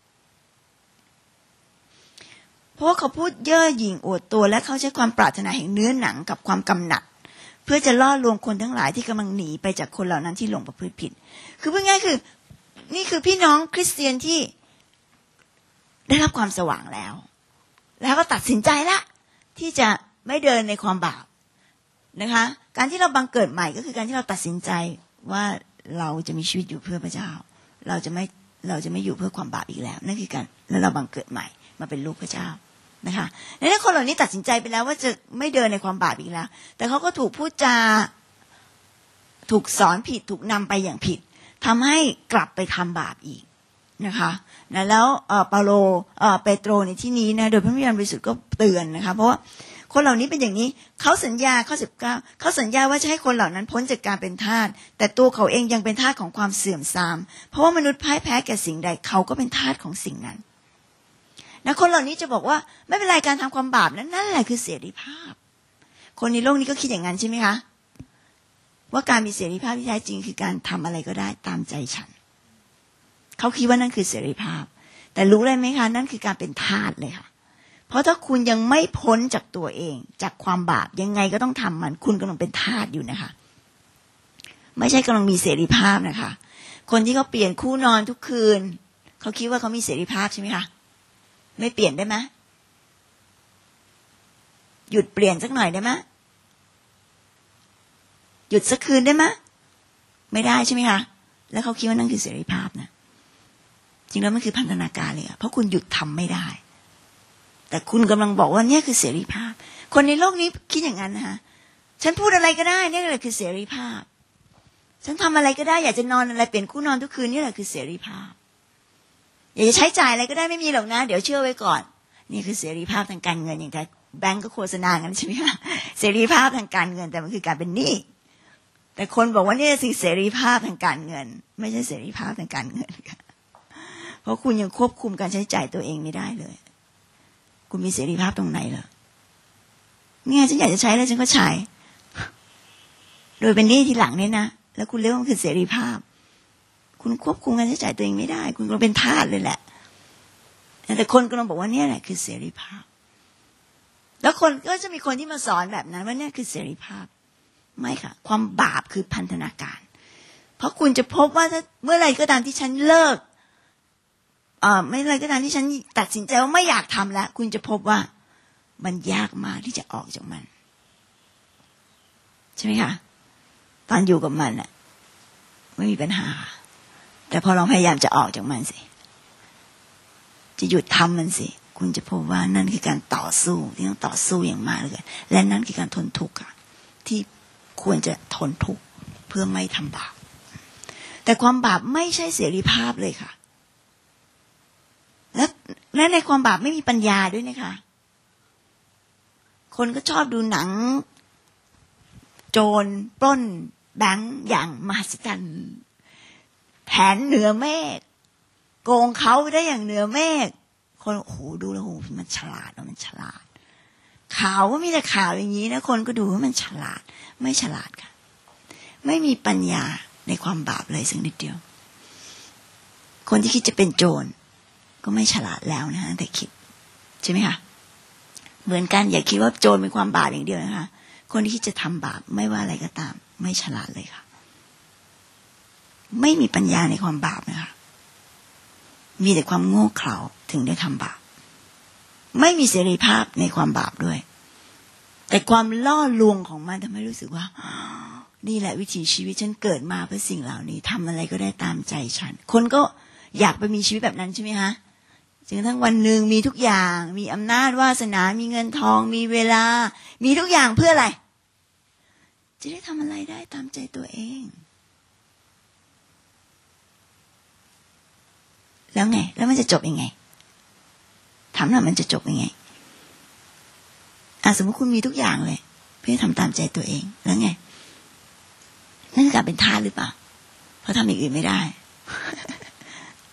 เพราะว่าเขาพูดเย่อหยิ่งอวดตัวและเขาใช้ความปรารถนาแห่งเนื้อหนังกับความกำหนัดเพื่อจะล่อลวงคนทั้งหลายที่กำลังหนีไปจากคนเหล่านั้นที่หลงประพฤติผิดคือพูดง่ายคือนี่คือพี่น้องคริสเตียนที่ได้รับความสว่างแล้วก็ตัดสินใจละที่จะไม่เดินในความบาปนะคะการที่เราบังเกิดใหม่ก็คือการที่เราตัดสินใจว่าเราจะมีชีวิตอยู่เพื่อพระเจ้าเราจะไม่อยู่เพื่อความบาปอีกแล้วนั่นคือการแล้วเราบังเกิดใหม่มาเป็นลูกพระเจ้านะคะในนั้นคนเหล่านี้ตัดสินใจไปแล้วว่าจะไม่เดินในความบาปอีกแล้วแต่เขาก็ถูกพูดจาถูกสอนผิดถูกนำไปอย่างผิดทำให้กลับไปทำบาปอีกนะคะแล้วเปโตรในที่นี้นะโดยพระวิญญาณบริสุทธิ์ก็เตือนนะคะเพราะว่าคนเหล่านี้เป็นอย่างนี้เขาสัญญาข้อ19เขาสัญญาว่าจะให้คนเหล่านั้นพ้นจากการเป็นทาสแต่ตัวเขาเองยังเป็นทาสของความเสื่อมทรามเพราะว่ามนุษย์พ่ายแพ้แก่สิ่งใดเขาก็เป็นทาสของสิ่งนั้นนะคนเหล่านี้จะบอกว่าไม่เป็นไรการทำความบาปนั่นแหละคือเสรีภาพคนในโลกนี้ก็คิดอย่างนั้นใช่ไหมคะว่าการมีเสรีภาพที่แท้จริงคือการทำอะไรก็ได้ตามใจฉันเขาคิดว่านั่นคือเสรีภาพแต่รู้เลยไหมคะนั่นคือการเป็นทาสเลยค่ะเพราะถ้าคุณยังไม่พ้นจากตัวเองจากความบาปยังไงก็ต้องทำมันคุณกำลังเป็นทาสอยู่นะคะไม่ใช่กำลังมีเสรีภาพนะคะคนที่เขาเปลี่ยนคู่นอนทุกคืนเขาคิดว่าเขามีเสรีภาพใช่ไหมคะไม่เปลี่ยนได้ไหมหยุดเปลี่ยนสักหน่อยได้ไหมหยุดสักคืนได้ไหมไม่ได้ใช่ไหมคะแล้วเขาคิดว่านั่นคือเสรีภาพนะจริงแล้วมันคือพันธนาการเลยเพราะคุณหยุดทำไม่ได้แต่คุณกำลังบอกว่าเนี่ยคือเสรีภาพคนในโลกนี้คิดอย่างนั้นนะคะฉันพูดอะไรก็ได้นี่แหละคือเสรีภาพฉันทำอะไรก็ได้อยากจะนอนอะไรเปลี่ยนคู่นอนทุกคืนนี่แหละคือเสรีภาพอยากจะใช้จ่ายอะไรก็ได้ไม่มีหรอกนะเดี๋ยวเชื่อไว้ก่อนนี่คือเสรีภาพทางการเงินอย่างที่แบงก์ก็โฆษณากันใช่ไหมคะเสรีภาพทางการเงินแต่มันคือการเป็นหนี้แต่คนบอกว่านี่คือเสรีภาพทางการเงินไม่ใช่เสรีภาพทางการเงินค่ะเพราะคุณยังควบคุมการใช้จ่ายตัวเองไม่ได้เลยคุณมีเสรีภาพตรงไหนเหรอเนี่ยฉันอยากจะใช้แล้วฉันก็ใช้โดยเป็นหนี้ทีหลังเนี่ยนะแล้วคุณเรียกว่ามันคือเสรีภาพคุณควบคุมการใช้จ่ายตัวเองไม่ได้คุณก็เป็นทาสเลยแหละแต่คนก็ต้องบอกว่าเนี่ยแหละคือเสรีภาพแล้วคนก็จะมีคนที่มาสอนแบบนั้นว่าเนี่ยคือเสรีภาพไม่ค่ะความบาปคือพันธนาการเพราะคุณจะพบว่าถ้าเมื่อไรก็ตามที่ฉันเลิกไม่อะไรก็ตามที่ฉันตัดสินใจว่าไม่อยากทำแล้วคุณจะพบว่ามันยากมากที่จะออกจากมันใช่ไหมคะตอนอยู่กับมันน่ะไม่มีปัญหาแต่พอเราพยายามจะออกจากมันสิจะหยุดทำมันสิคุณจะพบว่านั่นคือการต่อสู้ที่ต้องต่อสู้อย่างมากเลยและนั่นคือการทนทุกข์ที่ควรจะทนทุกข์เพื่อไม่ทำบาปแต่ความบาปไม่ใช่เสรีภาพเลยค่ะและในความบาปไม่มีปัญญาด้วยนะคะคนก็ชอบดูหนังโจรปล้นแบงค์อย่างมหัศจรรย์แผนเหนือเมฆโกงเขาได้อย่างเหนือเมฆคนโอ้โหดูแล้วโอ้โหมันฉลาดมันฉลาดข่าวว่ามีแต่ข่าวอย่างนี้นะคนก็ดูว่ามันฉลาดไม่ฉลาดค่ะไม่มีปัญญาในความบาปเลยสักนิดเดียวคนที่คิดจะเป็นโจรก็ไม่ฉลาดแล้วนะแต่คิดใช่ไหมคะเหมือนกันอย่าคิดว่าโจรเป็นความบาปอย่างเดียวนะคะคนที่คิดจะทำบาปไม่ว่าอะไรก็ตามไม่ฉลาดเลยค่ะไม่มีปัญญาในความบาปนะคะมีแต่ความโง่เขลาถึงได้ทำบาปไม่มีเสรีภาพในความบาปด้วยแต่ความล่อลวงของมันทำให้รู้สึกว่านี่แหละวิถีชีวิตฉันเกิดมาเพื่อสิ่งเหล่านี้ทำอะไรก็ได้ตามใจฉันคนก็อยากไปมีชีวิตแบบนั้นใช่ไหมคะจนกระทั่งวันหนึ่งมีทุกอย่างมีอำนาจวาสนามีเงินทองมีเวลามีทุกอย่างเพื่ออะไรจะได้ทำอะไรได้ตามใจตัวเองแล้วไงแล้วมันจะจบยังไงถามหน่อยมันจะจบยังไงสมมติคุณมีทุกอย่างเลยเพื่อทำตามใจตัวเองแล้วไงนั่นคือการเป็นทาสหรือเปล่าเพราะทำอย่างอื่นไม่ได้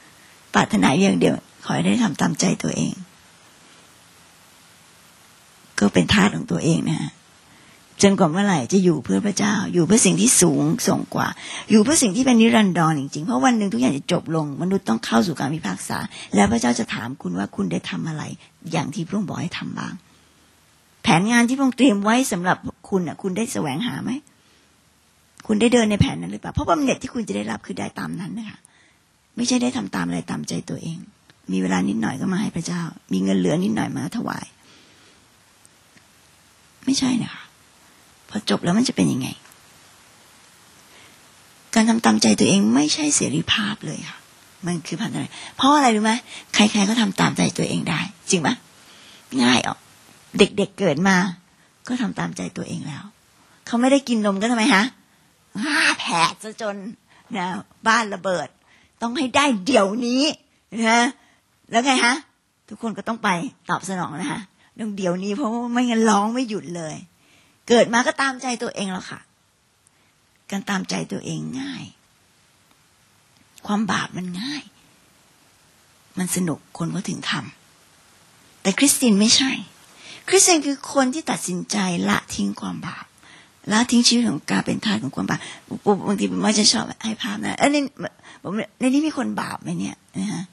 ปรารถนาอย่างเดียวขอให้ได้ทำตามใจตัวเองก็เป็นทาสของตัวเองนะจนกว่าเมื่อไหร่จะอยู่เพื่อพระเจ้าอยู่เพื่อสิ่งที่สูงส่งกว่าอยู่เพื่อสิ่งที่เป็นนิรันดรจริงๆเพราะวันหนึ่งทุกอย่างจะจบลงมนุษย์ต้องเข้าสู่การพิพากษาแล้วพระเจ้าจะถามคุณว่าคุณได้ทำอะไรอย่างที่พระองค์บอกให้ทำบ้างแผนงานที่พระองค์เตรียมไว้สำหรับคุณคุณได้แสวงหาไหมคุณได้เดินในแผนนั้นหรือเปล่าเพราะบำเหน็จที่คุณจะได้รับคือได้ตามนั้นนะคะไม่ใช่ได้ทำตามอะไรตามใจตัวเองมีเวลานิดหน่อยก็มาให้พระเจ้ามีเงินเหลือนิดหน่อยมาถวายไม่ใช่นะคะพอจบแล้วมันจะเป็นยังไงการทำตามใจตัวเองไม่ใช่เสรีภาพเลยค่ะมันคือพันธะเพราะอะไรรู้ไหมใครๆก็ทำตามใจตัวเองได้จริงปะง่ายออกเด็กๆเกิดมาก็ทำตามใจตัวเองแล้วเขาไม่ได้กินนมก็ทำไมฮะแผลซะจนนะบ้านระเบิดต้องให้ได้เดี๋ยวนี้นะแล้วไงฮะทุกคนก็ต้องไปตอบสนองนะคะต้องเดี๋ยวนี้เพราะว่าไม่งั้นร้องไม่หยุดเลยเกิดมาก็ตามใจตัวเองแล้วค่ะการตามใจตัวเองง่ายความบาปมันง่ายมันสนุกคนก็ถึงทำแต่คริสเตียนไม่ใช่คริสเตียนคือคนที่ตัดสินใจละทิ้งความบาปละทิ้งชีวิตของการเป็นทาสของความบาปบางทีผมจะชอบให้ภาพนะในนี้มีคนบาปไหมเนี่ยนะฮะ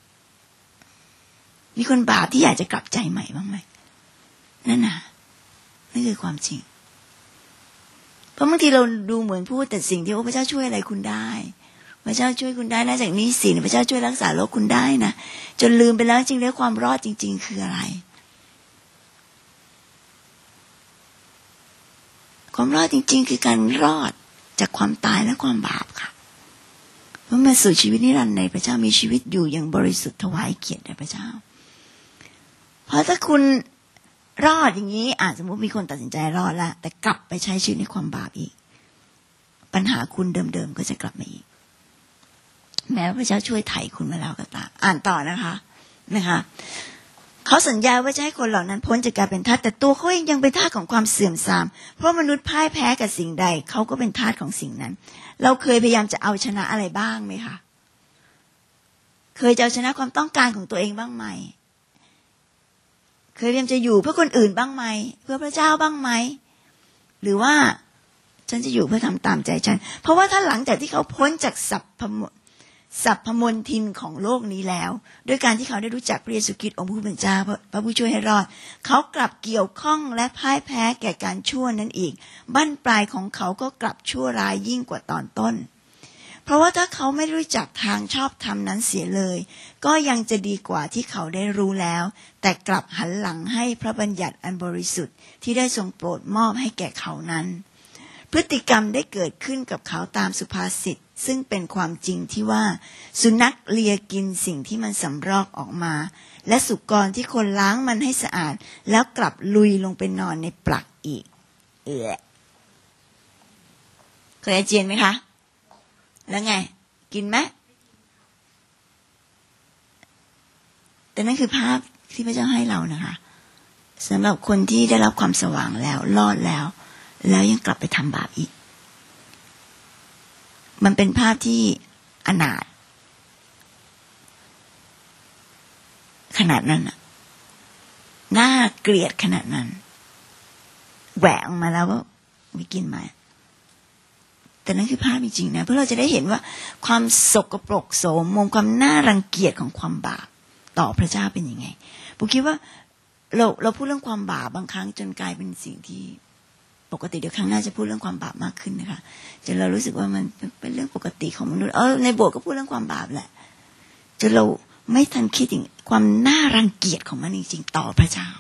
มีคนบาปที่อยากจะกลับใจใหม่บ้างไหมนั่นคือความจริงเพราะบางทีเราดูเหมือนพูดแต่สิ่งที่พระเจ้าช่วยอะไรคุณได้พระเจ้าช่วยคุณได้นะจากหนี้สินพระเจ้าช่วยรักษาโรคคุณได้นะจนลืมไปแล้วจริงแล้วความรอดจริงๆคืออะไรความรอดจริงๆคือการรอดจากความตายและความบาปค่ะเพื่อมาสู่ชีวิตนิรันดร์ในพระเจ้ามีชีวิตอยู่อย่างบริสุทธิ์ถวายเกียรติแด่พระเจ้าเพราะถ้าคุณรอดอย่างนี้สมมติมีคนตัดสินใจรอดแล้วแต่กลับไปใช้ชีวิตในความบาปอีกปัญหาคุณเดิมๆก็จะกลับมาอีกแม้พระเจ้าช่วยไถ่คุณมาแล้วก็ตามอ่านต่อนะคะเขาสัญญาว่าจะให้คนเหล่านั้นพ้นจากการเป็นทาสแต่ตัวเขาเองยังเป็นทาสของความเสื่อมทรามเพราะมนุษย์พ่ายแพ้กับสิ่งใดเขาก็เป็นทาสของสิ่งนั้นเราเคยพยายามจะเอาชนะอะไรบ้างไหมคะเคยจะเอาชนะความต้องการของตัวเองบ้างไหมเคยพยายามจะอยู่เพื่อคนอื่นบ้างไหมเพื่อพระเจ้าบ้างไหมหรือว่าฉันจะอยู่เพื่อทำตามใจฉันเพราะว่าถ้าหลังจากที่เขาพ้นจากสัพพมลทินของโลกนี้แล้วด้วยการที่เขาได้รู้จักพระเยซูคริสต์องค์ผู้เป็นเจ้าพระผู้ช่วยให้รอดเขากลับเกี่ยวข้องและพ่ายแพ้แก่การชั่วนั้นอีกบั้นปลายของเขาก็กลับชั่วร้ายยิ่งกว่าตอนต้นเพราะว่าถ้าเขาไม่รู้จักทางชอบธรรมนั้นเสียเลยก็ยังจะดีกว่าที่เขาได้รู้แล้วแต่กลับหันหลังให้พระบัญญัติอันบริสุทธิ์ที่ได้ทรงโปรดมอบให้แก่เขานั้นพฤติกรรมได้เกิดขึ้นกับเขาตามสุภาษิตซึ่งเป็นความจริงที่ว่าสุนัขเลียกินสิ่งที่มันสำรอกออกมาและสุกรที่คนล้างมันให้สะอาดแล้วกลับลุยลงไปนอนในปลักอีกเคยอาเจียนไหมคะแล้วไงกินไหมแต่นั่นคือภาพที่พระเจ้าให้เรานะคะสำหรับคนที่ได้รับความสว่างแล้วรอดแล้วยังกลับไปทำบาปอีกมันเป็นภาพที่อนาถขนาดนั้นน่าเกลียดขนาดนั้นแหวกออกมาแล้วก็ไม่กินมาแต่นั่นคือภาพจริงๆนะเพื่อเราจะได้เห็นว่าความสกปรกโสมมความน่ารังเกียจของความบาปต่อพระเจ้าเป็นยังไงผมคิดว่าเราพูดเรื่องความบาปบางครั้งจนกลายเป็นสิ่งที่ปกติเดี๋ยวครั้งหน้าจะพูดเรื่องความบาปมากขึ้นนะคะจนเรารู้สึกว่ามันเป็นเรื่องปกติของมนุษย์ในโบสถ์ก็พูดเรื่องความบาปแหละจนเราไม่ทันคิดถึงความน่ารังเกียจของมันจริงๆต่อพระเจ้า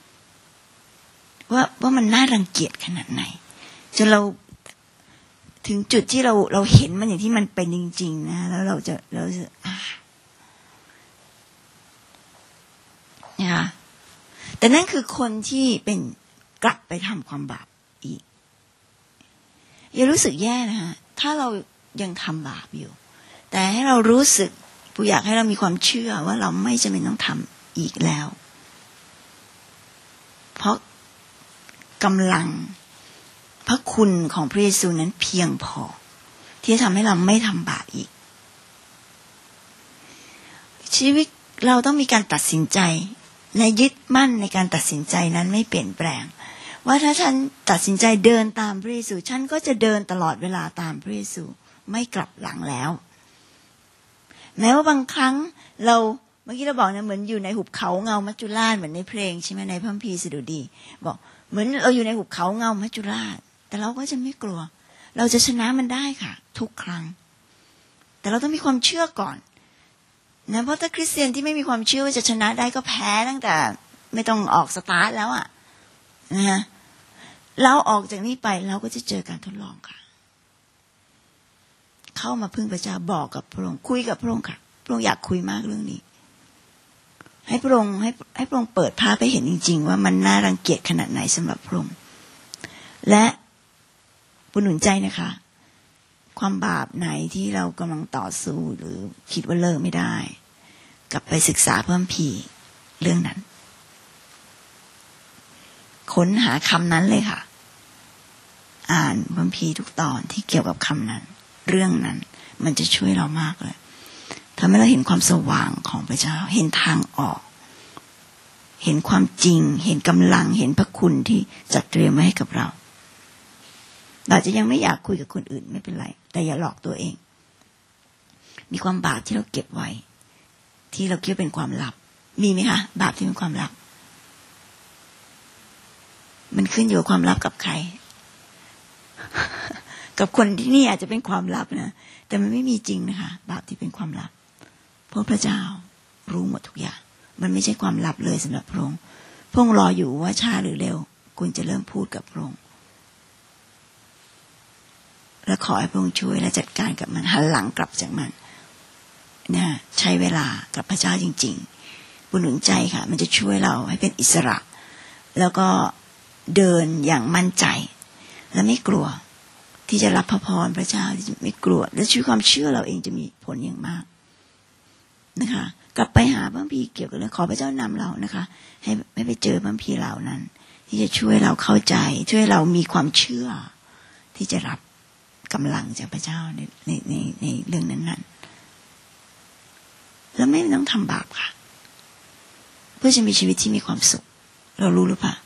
ว่ามันน่ารังเกียจขนาดไหนจนเราถึงจุดที่เราเห็นมันอย่างที่มันเป็นจริงๆนะแล้วเราจะนะคะแต่นั่นคือคนที่เป็นกลับไปทำความบาปอีกอย่ารู้สึกแย่นะคะถ้าเรายังทำบาปอยู่แต่ให้เรารู้สึกผู้อยากให้เรามีความเชื่อว่าเราไม่จำเป็นต้องทำอีกแล้วเพราะกำลังพระคุณของพระเยซูนั้นเพียงพอที่จะทำให้เราไม่ทำบาปอีกชีวิตเราต้องมีการตัดสินใจและยึดมั่นในการตัดสินใจนั้นไม่เปลี่ยนแปลงว่าถ้าฉันตัดสินใจเดินตามพระเยซูฉันก็จะเดินตลอดเวลาตามพระเยซูไม่กลับหลังแล้วแม้ว่าบางครั้งเราเมื่อกี้เราบอกนะเหมือนอยู่ในหุบเขาเงามัจจุราชเหมือนในเพลงใช่ไหมในพระคัมภีร์สดุดีบอกเหมือนเราอยู่ในหุบเขาเงามัจจุราชแต่เราก็จะไม่กลัวเราจะชนะมันได้ค่ะทุกครั้งแต่เราต้องมีความเชื่อก่อนนะเพราะถ้าคริสเตียนที่ไม่มีความเชื่อว่าจะชนะได้ก็แพ้ตั้งแต่ไม่ต้องออกสตาร์ทแล้วอ่ะนะฮะเราออกจากนี้ไปเราก็จะเจอการทดลองค่ะเข้ามาพึ่งพระเจ้าบอกกับพระองค์คุยกับพระองค์ค่ะพระองค์อยากคุยมากเรื่องนี้ให้พระองค์ให้พระองค์เปิดภาพให้เห็นจริงๆว่ามันน่ารังเกียจขนาดไหนสำหรับพระองค์และบุญหนุนใจนะคะความบาปไหนที่เรากำลังต่อสู้หรือคิดว่าเลิกไม่ได้กลับไปศึกษาเพิ่มพีเรื่องนั้นค้นหาคำนั้นเลยค่ะอ่านเพิ่มพีทุกตอนที่เกี่ยวกับคำนั้นเรื่องนั้นมันจะช่วยเรามากเลยทำให้เราเห็นความสว่างของพระเจ้าเห็นทางออกเห็นความจริงเห็นกำลังเห็นพระคุณที่จัดเตรียมไว้ให้กับเราเราจะยังไม่อยากคุยกับคนอื่นไม่เป็นไรแต่อย่าหลอกตัวเองมีความบาปที่เราเก็บไว้ที่เราคิดว่าเป็นความลับมีไหมคะบาปที่เป็นความลับมันขึ้นอยู่กับความลับกับใคร กับคนที่นี่อาจจะเป็นความลับนะแต่มันไม่มีจริงนะคะบาปที่เป็นความลับเพราะพระเจ้ารู้หมดทุกอย่างมันไม่ใช่ความลับเลยสำหรับพระองค์พระองค์รออยู่ว่าช้าหรือเร็วคุณจะเริ่มพูดกับพระองค์และขอให้พระองค์ช่วยและจัดการกับมันหันหลังกลับจากมันนะใช้เวลากับพระเจ้าจริงๆบุญหนุนใจค่ะมันจะช่วยเราให้เป็นอิสระแล้วก็เดินอย่างมั่นใจและไม่กลัวที่จะรับพระพรพระเจ้าที่จะไม่กลัวและชีวิตความเชื่อเราเองจะมีผลอย่างมากนะคะกลับไปหาพระคัมภีร์เกี่ยวกับเรื่องขอพระเจ้านำเรานะคะให้ไปเจอพระคัมภีร์เหล่านั้นที่จะช่วยเราเข้าใจช่วยเรามีความเชื่อที่จะรับกำลังจากพระเจ้าในเรื่องนั้นๆแล้วไม่ต้องทำบาปค่ะเพื่อจะมีชีวิตที่มีความสุขเรารู้หรือเปล่า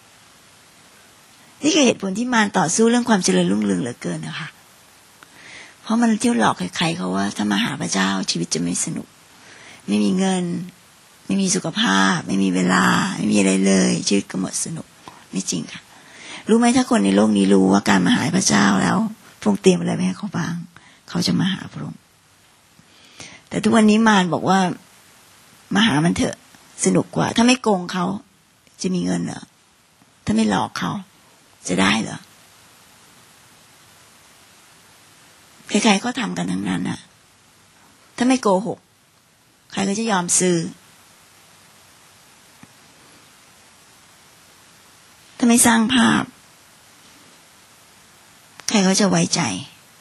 นี่คือเหตุผลที่มารต่อสู้เรื่องความเจริญรุ่งเรืองเหลือเกินนะคะเพราะมันเที่ยวหลอกใครๆเขาว่าถ้ามาหาพระเจ้าชีวิตจะไม่สนุกไม่มีเงินไม่มีสุขภาพไม่มีเวลาไม่มีอะไรเลยชีวิตก็หมดสนุกไม่จริงค่ะรู้ไหมถ้าคนในโลกนี้รู้ว่าการมาหาพระเจ้าแล้วพระองค์เตรียมอะไรไว้ให้เขาบ้างเขาจะมาหาพระองค์แต่ทุกวันนี้มารบอกว่ามาหามันเถอะสนุกกว่าถ้าไม่โกงเขาจะมีเงินเหรอถ้าไม่หลอกเขาจะได้เหรอใครๆก็ทำกันทั้งนั้นน่ะถ้าไม่โกหกใครก็จะยอมซื้อถ้าไม่สร้างภาพใครก็จะไว้ใจ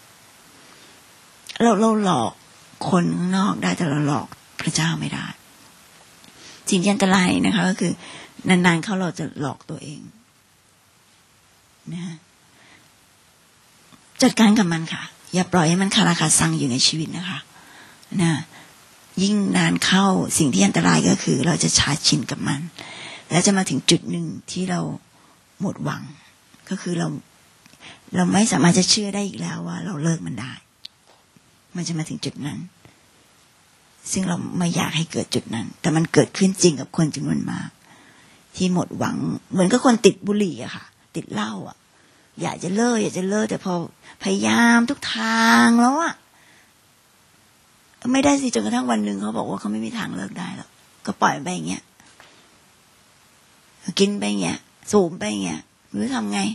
เราหลอกคนข้างนอกได้แต่เราหลอกพระเจ้าไม่ได้สิ่งที่อันตรายนะคะก็คือนานๆเขาเราจะหลอกตัวเองนะจัดการกับมันค่ะอย่าปล่อยให้มันคาราคาซังอยู่ในชีวิตนะคะนะยิ่งนานเข้าสิ่งที่อันตรายก็คือเราจะชาชินกับมันและจะมาถึงจุดหนึ่งที่เราหมดหวังก็คือเราไม่สามารถจะเชื่อได้อีกแล้วว่าเราเลิกมันได้มันจะมาถึงจุดนั้นซึ่งเราไม่อยากให้เกิดจุดนั้นแต่มันเกิดขึ้นจริงกับคนจำนวนมากที่หมดหวังเหมือนกับคนติดบุหรี่อะค่ะติดเหล้าอะอยากจะเลิกแต่พอพยายามทุกทางแล้วอะไม่ได้สิจนกระทั่งวันหนึ่งเขาบอกว่าเขาไม่มีทางเลิกได้แล้วก็ปล่อยไปอย่างเงี้ยกินไปอย่างเงี้ยสูบไปอย่างเงี้ยไม่รู้ทำไง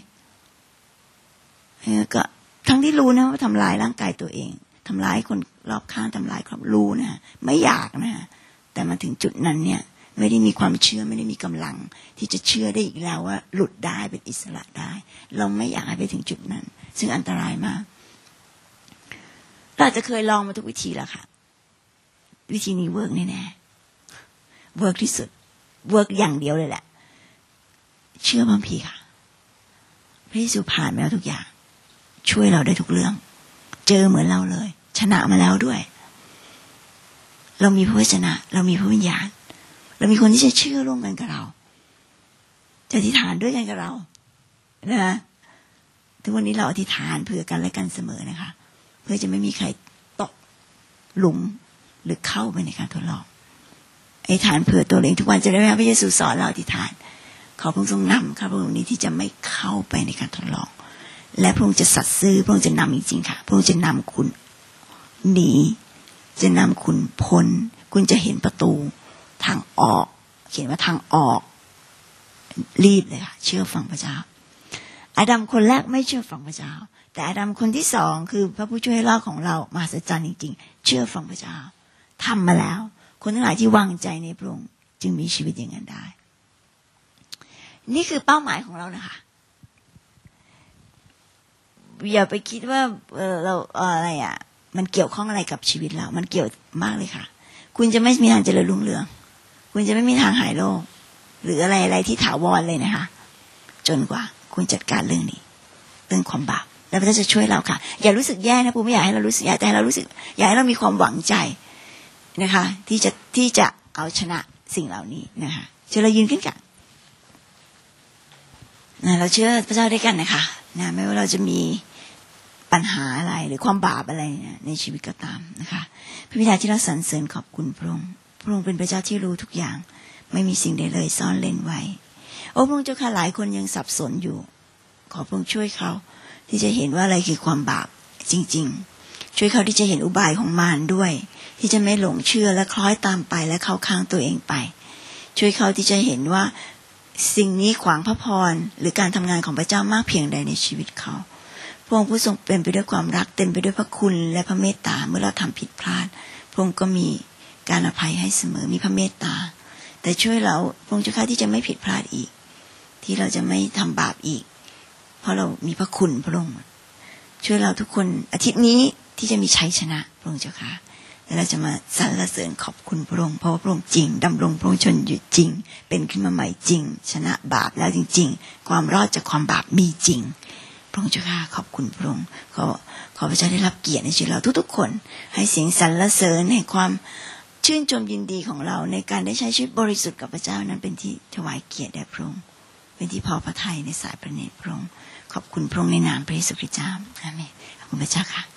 ก็ทั้งที่รู้นะว่าทำลายร่างกายตัวเองทำร้ายคนรอบข้างทำลายครอบรู้นะไม่อยากนะแต่มาถึงจุดนั้นเนี่ยไม่ได้มีความเชื่อไม่ได้มีกำลังที่จะเชื่อได้อีกแล้วว่าหลุดได้เป็นอิสระได้เราไม่อยากให้ไปถึงจุดนั้นซึ่งอันตรายมากเราจะเคยลองมาทุกวิธีแล้วค่ะวิธีนี้เวิร์กแน่ๆเวิร์กที่สุดเวิร์กอย่างเดียวเลยแหละเชื่อพระคัมภีร์ค่ะพระเยซูผ่านมาแล้วทุกอย่างช่วยเราได้ทุกเรื่องเจอเหมือนเราเลยชนะมาแล้วด้วยเรามีพระวจนะเรามีพระวิญญาณเรามีคนที่จะเชื่อร่วมกันกับเราจะอธิษฐานด้วยกันกับเรานะทุกวันนี้เราอธิษฐานเผื่อกันและกันเสมอนะคะเพื่อจะไม่มีใครตกหลุมหรือเข้าไปในการทดลองอธิษฐานเผื่อตัวเองทุกวันจะได้ไหมพระเยซูสอนเราอธิษฐานขอพระองค์ทรงนำข้าพระองค์นี้ที่จะไม่เข้าไปในการทดลองและพระองค์จะสัตย์ซื่อพระองค์จะนำจริงๆค่ะพระองค์จะนำคุณหนีจะนำคุณพ้นคุณจะเห็นประตูทางออกเขียนว่าทางออกรีบเลยค่ะเชื่อฟังพระเจ้าอาดัมคนแรกไม่เชื่อฟังพระเจ้าแต่อาดัมคนที่สองคือพระผู้ช่วยให้รอดของเรามหัศจรรย์จริงๆเชื่อฟังพระเจ้าทำมาแล้วคนทั้งหลายที่วางใจในพระองค์จึงมีชีวิตอย่างนั้นได้นี่คือเป้าหมายของเรานะคะอย่าไปคิดว่าเราอะไรมันเกี่ยวข้องอะไรกับชีวิตเรามันเกี่ยวมากเลยค่ะคุณจะไม่มีทางเจริญรุ่งเรืองคุณจะไม่มีทางหายโรคหรืออะไรที่ถาวรเลยนะคะจนกว่าคุณจัดการเรื่องนี้เรื่องความบาปแล้วพระเจ้าจะช่วยเราค่ะอย่ารู้สึกแย่นะปู่ไม่อยากให้เรารู้สึกแย่แต่ให้เรารู้สึกอยากให้เรามีความหวังใจนะคะที่จะเอาชนะสิ่งเหล่านี้นะคะเชิญเรายืนขึ้นกันเราเชื่อพระเจ้าด้วยกันนะคะไม่ว่าเราจะมีปัญหาอะไรหรือความบาปอะไรในชีวิตก็ตามนะคะพระบิดาที่เราสรรเสริญขอบคุณพระองค์พระองค์เป็นพระเจ้าที่รู้ทุกอย่างไม่มีสิ่งใดเลยซ่อนเร้นไว้โอ้พระองค์เจ้าค่ะหลายคนยังสับสนอยู่ขอพระองค์ช่วยเขาที่จะเห็นว่าอะไรคือความบาปจริงๆช่วยเขาที่จะเห็นอุบายของมารด้วยที่จะไม่หลงเชื่อและคล้อยตามไปและเข้าข้างตัวเองไปช่วยเขาที่จะเห็นว่าสิ่งนี้ขวางพระพรหรือการทำงานของพระเจ้ามากเพียงใดในชีวิตเขาพระองค์ผู้ทรงเป็นไปด้วยความรักเต็มไปด้วยพระคุณและพระเมตตาเมื่อเราทำผิดพลาดพระองค์ก็มีการอภัยให้เสมอมีพระเมตตาแต่ช่วยเราพระองค์เจ้าข้าที่จะไม่ผิดพลาดอีกที่เราจะไม่ทำบาปอีกเพราะเรามีพระคุณพระองค์ช่วยเราทุกคนอาทิตย์นี้ที่จะมีชัยชนะพระองค์เจ้าค่ะและเราจะมาสรรเสริญขอบคุณพระองค์เพราะว่าพระองค์จริงดำรงพระองค์ชนอยู่จริงเป็นขึ้นมาใหม่จริงชนะบาปแล้วจริงๆความรอดจากความบาปมีจริงพระองค์เจ้าค่ะขอบคุณพระองค์ขอพระเจ้าได้รับเกียรติในชีวิตเราทุกๆคนให้เสียงสรรเสริญให้ความชื่นชมยินดีของเราในการได้ใช้ชีวิตบริสุทธิ์กับพระเจ้านั้นเป็นที่ถวายเกียรติแด่พระองค์เป็นที่พอพระทัยในสายพระเนตรพระองค์ขอบคุณพระองค์ในนามพระเยซูคริสต์เจ้าอาเมนขอบคุณพระเจ้าค่ะ